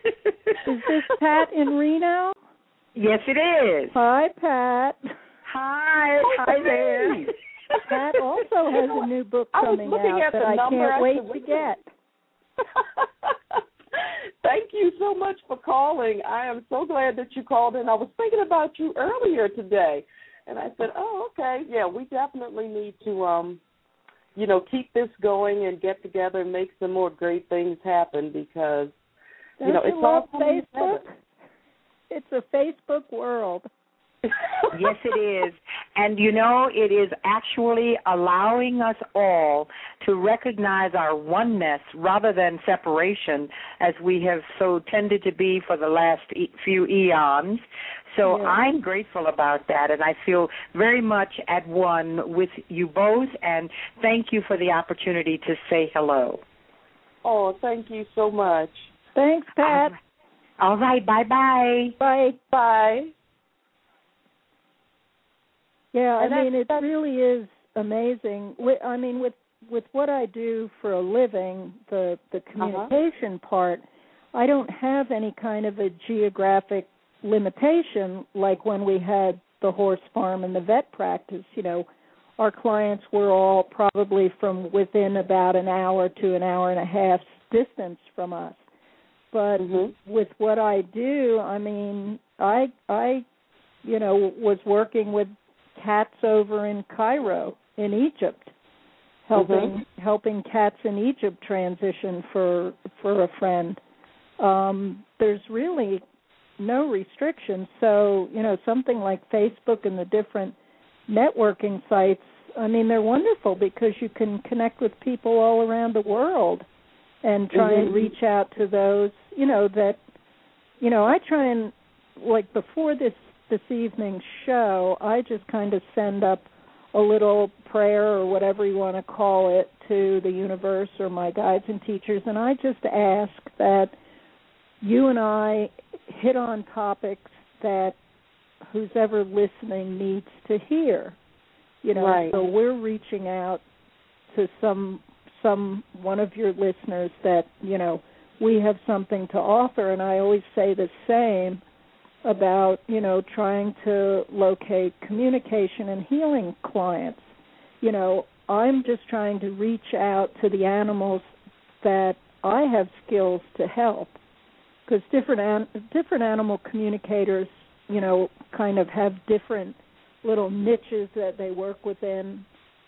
Is this Pat in Reno? Yes, it is. Hi, Pat. Hi. Oh, Hi there. Pat also has a new book I was coming looking out at the that I number. can't I wait said, to get. Thank you so much for calling. I am so glad that you called in. I was thinking about you earlier today, and I said, oh, okay, yeah, we definitely need to, um, you know, keep this going and get together and make some more great things happen because, Don't you know, you it's love all coming Facebook? together. It's a Facebook world. Yes, it is. And, you know, it is actually allowing us all to recognize our oneness rather than separation, as we have so tended to be for the last e- few eons. So yeah. I'm grateful about that, and I feel very much at one with you both, and thank you for the opportunity to say hello. Oh, thank you so much. Thanks, Pat. Um, all right, bye-bye. Bye. Bye. Yeah, And I mean, that's, it really is amazing. I mean, with with what I do for a living, the the communication uh-huh. part, I don't have any kind of a geographic limitation like when we had the horse farm and the vet practice. You know, our clients were all probably from within about an hour to an hour and a half distance from us. But mm-hmm. with what I do, I mean, I I, you know, was working with cats over in Cairo, in Egypt, helping mm-hmm. helping cats in Egypt transition for for a friend. Um, there's really no restrictions. So, you know, something like Facebook and the different networking sites, I mean, they're wonderful because you can connect with people all around the world and try mm-hmm. and reach out to those, you know, that, you know, I try and, like before this this evening's show, I just kind of send up a little prayer or whatever you want to call it to the universe or my guides and teachers, and I just ask that you and I hit on topics that who's ever listening needs to hear. You know, right. So we're reaching out to some some one of your listeners that, you know, we have something to offer, and I always say the same about, you know, trying to locate communication and healing clients. You know, I'm just trying to reach out to the animals that I have skills to help, because different an- different animal communicators, you know, kind of have different little niches that they work within.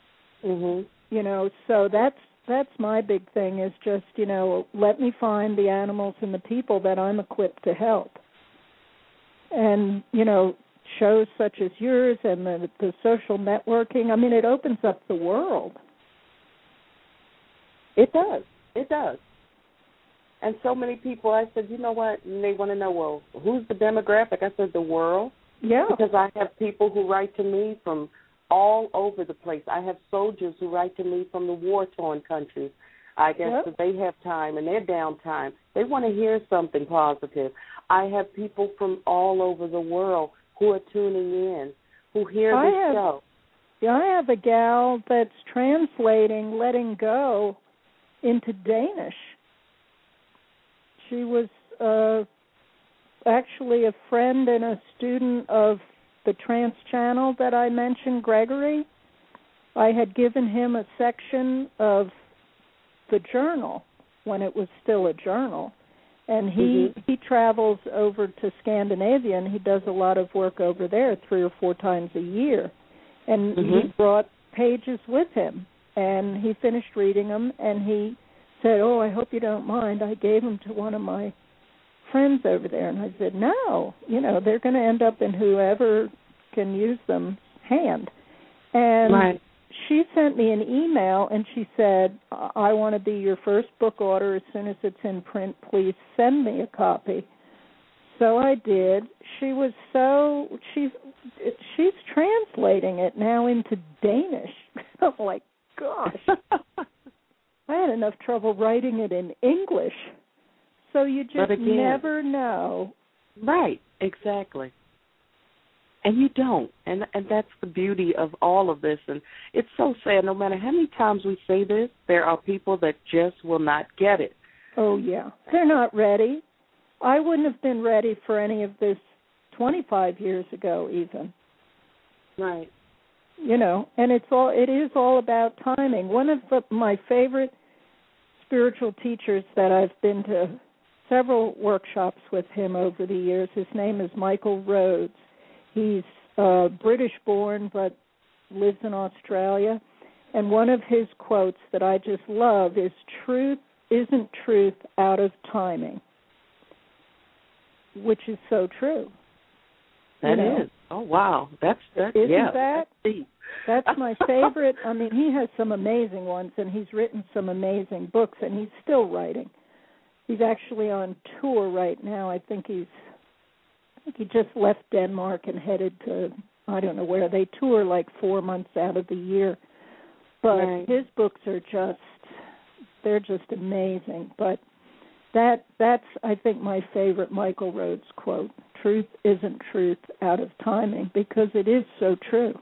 Mhm. You know, so that's that's my big thing is just, you know, let me find the animals and the people that I'm equipped to help. And, you know, shows such as yours and the, the social networking, I mean, it opens up the world. It does. It does. And so many people, I said, you know what, and they want to know, well, who's the demographic? I said, the world. Yeah. Because I have people who write to me from all over the place. I have soldiers who write to me from the war-torn countries. I guess yep. that they have time and their downtime. They want to hear something positive. I have people from all over the world who are tuning in, who hear I this have, show. Yeah, I have a gal that's translating Letting Go into Danish. She was uh, actually a friend and a student of the Trance Channel that I mentioned, Gregory. I had given him a section of the journal when it was still a journal. And he, mm-hmm. he travels over to Scandinavia, and he does a lot of work over there three or four times a year. And mm-hmm. he brought pages with him, and he finished reading them, and he said, oh, I hope you don't mind. I gave them to one of my friends over there. And I said, no, you know, they're going to end up in whoever can use them hand. And right. she sent me an email, and she said, I want to be your first book order. As soon as it's in print, please send me a copy. So I did. She was so, she's, she's translating it now into Danish. I'm like, gosh. I had enough trouble writing it in English. So you just again, never know. Right, exactly. And you don't. And and that's the beauty of all of this. And it's so sad, no matter how many times we say this, there are people that just will not get it. Oh, yeah. They're not ready. I wouldn't have been ready for any of this twenty-five years ago even. Right. You know, and it's all it is all about timing. One of the, my favorite spiritual teachers that I've been to several workshops with him over the years, his name is Michael Rhodes. He's uh, British-born but lives in Australia. And one of his quotes that I just love is, truth isn't truth out of timing, which is so true. That you know? is. Oh, wow. That's, that's Isn't yeah, that? That's deep. That's my favorite. I mean, he has some amazing ones, and he's written some amazing books, and he's still writing. He's actually on tour right now. I think he's, I think he just left Denmark and headed to, I don't know where. They tour like four months out of the year. But right. his books are just, they're just amazing. But that that's, I think, my favorite Michael Rhodes quote. Truth isn't truth out of timing, because it is so true.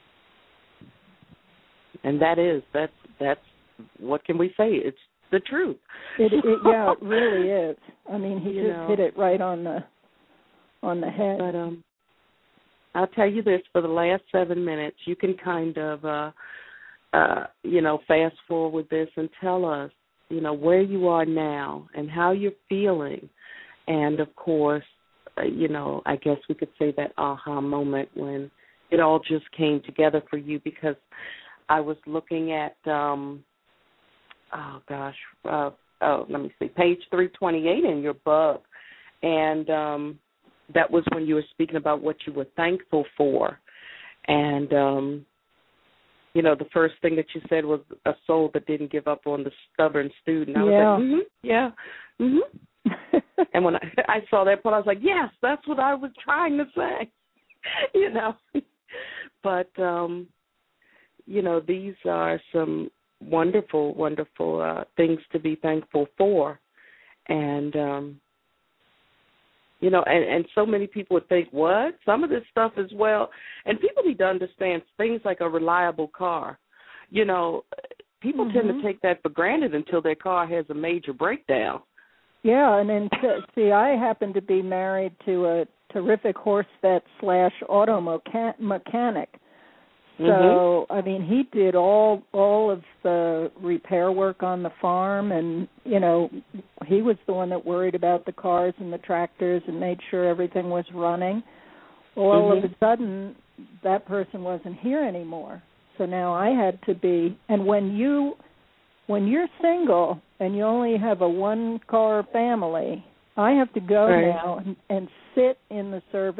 And that is, that's, that's, what can we say? It's the truth. It, it, yeah, it really is. I mean, he you just know, hit it right on the on the head. But um, I'll tell you this, for the last seven minutes, you can kind of, uh, uh, you know, fast forward this and tell us, you know, where you are now and how you're feeling. And, of course, uh, you know, I guess we could say that aha moment when it all just came together for you, because I was looking at, um, oh, gosh, uh, oh, let me see, page three twenty-eight in your book, and um, that was when you were speaking about what you were thankful for. And, um, you know, the first thing that you said was a soul that didn't give up on the stubborn student. I was yeah. like, mm-hmm, yeah, mm-hmm. And when I, I saw that part, I was like, yes, that's what I was trying to say, you know. But, um, you know, these are some wonderful, wonderful uh, things to be thankful for. And, um, you know, and, and so many people would think, what? Some of this stuff as well. And people need to understand things like a reliable car. You know, people mm-hmm. tend to take that for granted until their car has a major breakdown. Yeah, and then, to, see, I happen to be married to a terrific horse vet slash auto mecha- mechanic. So, mm-hmm. I mean, he did all all of the repair work on the farm, and, you know, he was the one that worried about the cars and the tractors and made sure everything was running. Well, all mm-hmm. of a sudden, that person wasn't here anymore. So now I had to be, and when you, when you're single and you only have a one-car family, I have to go right. now and, and sit in the service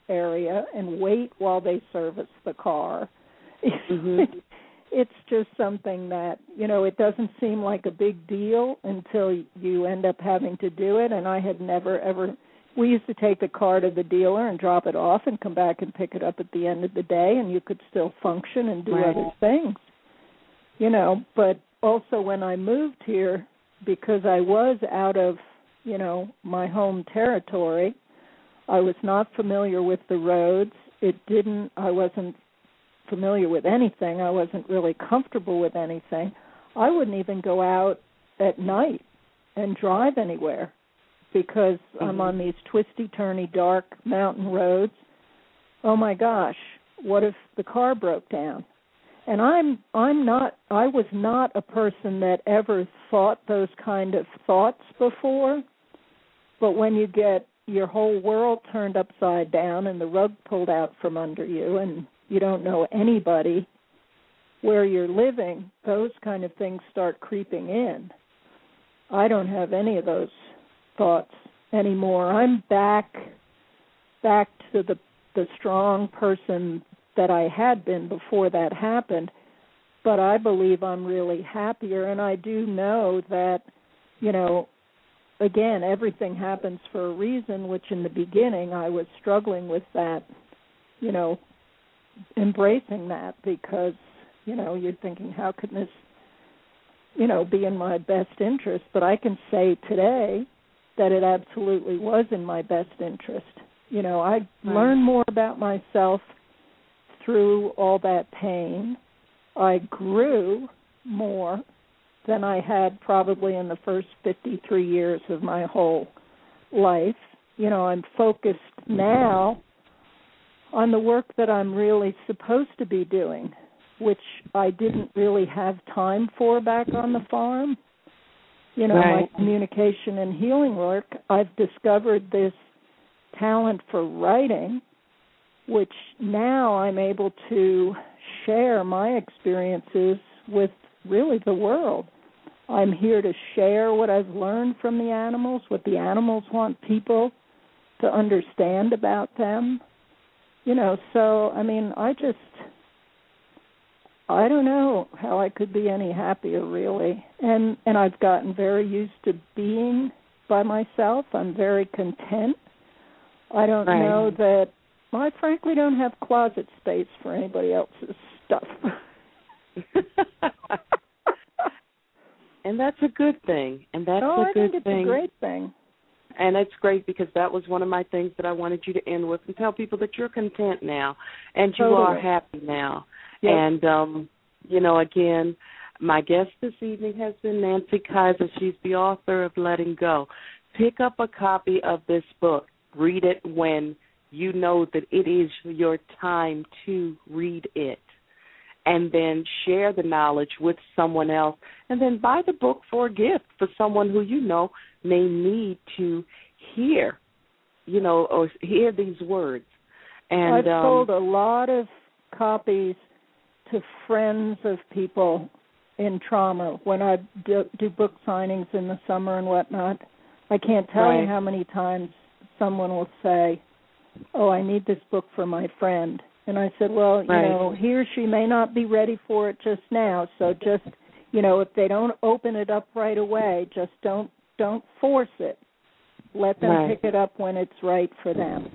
area and wait while they service the car. Mm-hmm. It's just something that, you know, it doesn't seem like a big deal until you end up having to do it. And I had never, ever, we used to take the car to the dealer and drop it off and come back and pick it up at the end of the day, and you could still function and do right. other things, you know. But also when I moved here, because I was out of, you know, my home territory, I was not familiar with the roads. It didn't, I wasn't familiar with anything. I wasn't really comfortable with anything. I wouldn't even go out at night and drive anywhere because mm-hmm. I'm on these twisty-turny, dark mountain roads. Oh my gosh, what if the car broke down? And I'm I'm not I was not a person that ever thought those kind of thoughts before. But when you get your whole world turned upside down and the rug pulled out from under you and you don't know anybody where you're living, those kind of things start creeping in. I don't have any of those thoughts anymore. I'm back back to the the strong person that I had been before that happened, but I believe I'm really happier, and I do know that, you know, again, everything happens for a reason, which in the beginning I was struggling with that, you know, embracing that because, you know, you're thinking, how could this, you know, be in my best interest? But I can say today that it absolutely was in my best interest. You know, I learned more about myself through all that pain. I grew more than I had probably in the first fifty-three years of my whole life. You know, I'm focused now on the work that I'm really supposed to be doing, which I didn't really have time for back on the farm. You know, right. my communication and healing work, I've discovered this talent for writing, which now I'm able to share my experiences with really the world. I'm here to share what I've learned from the animals, what the animals want people to understand about them. You know, so, I mean, I just, I don't know how I could be any happier, really. And and I've gotten very used to being by myself. I'm very content. I don't right. know that, well, I frankly don't have closet space for anybody else's stuff. And that's a good thing. And that's oh, a good I think thing. It's a great thing. And it's great because that was one of my things that I wanted you to end with and tell people that you're content now and you totally. are happy now. Yep. And, um, you know, again, my guest this evening has been Nancy Kaiser. She's the author of Letting Go. Pick up a copy of this book. Read it when you know that it is your time to read it. And then share the knowledge with someone else. And then buy the book for a gift for someone who you know may need to hear, you know, or hear these words. And I've um, sold a lot of copies to friends of people in trauma when I do, do book signings in the summer and whatnot. I can't tell right. you how many times someone will say, oh, I need this book for my friend. And I said, well, right. you know, he or she may not be ready for it just now, so just, you know, if they don't open it up right away, just don't don't force it. Let them right. pick it up when it's right for them.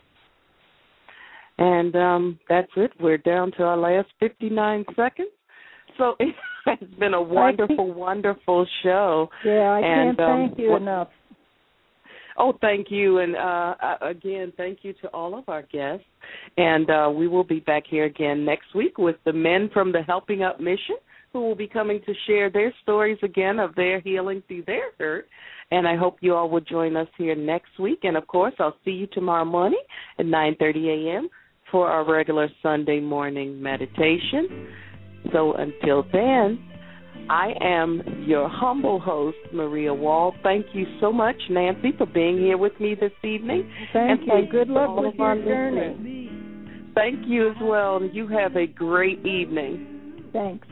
And um, that's it. We're down to our last fifty-nine seconds. So it's been a wonderful, wonderful show. Yeah, I and, can't um, thank you what, enough. Oh, thank you. And, uh, again, thank you to all of our guests. And uh, we will be back here again next week with the men from the Helping Up Mission who will be coming to share their stories again of their healing through their hurt. And I hope you all will join us here next week. And, of course, I'll see you tomorrow morning at nine thirty a.m. for our regular Sunday morning meditation. So until then, I am your humble host, Maria Wall. Thank you so much, Nancy, for being here with me this evening. Thank and you. Thank Good you luck with your journey. Listeners. Thank you as well. You have a great evening. Thanks.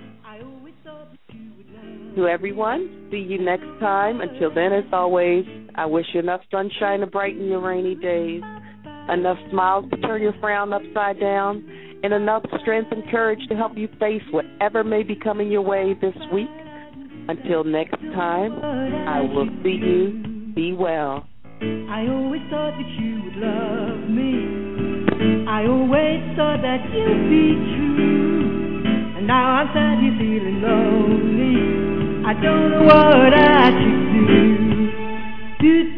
To everyone, see you next time. Until then, as always, I wish you enough sunshine to brighten your rainy days. enough smiles to turn your frown upside down, and enough strength and courage to help you face whatever may be coming your way this week. Until next time, I will see you. Be well. I always thought that you would love me. I always thought that you'd be true. And now I'm sadly feeling lonely. I don't know what I should do. Do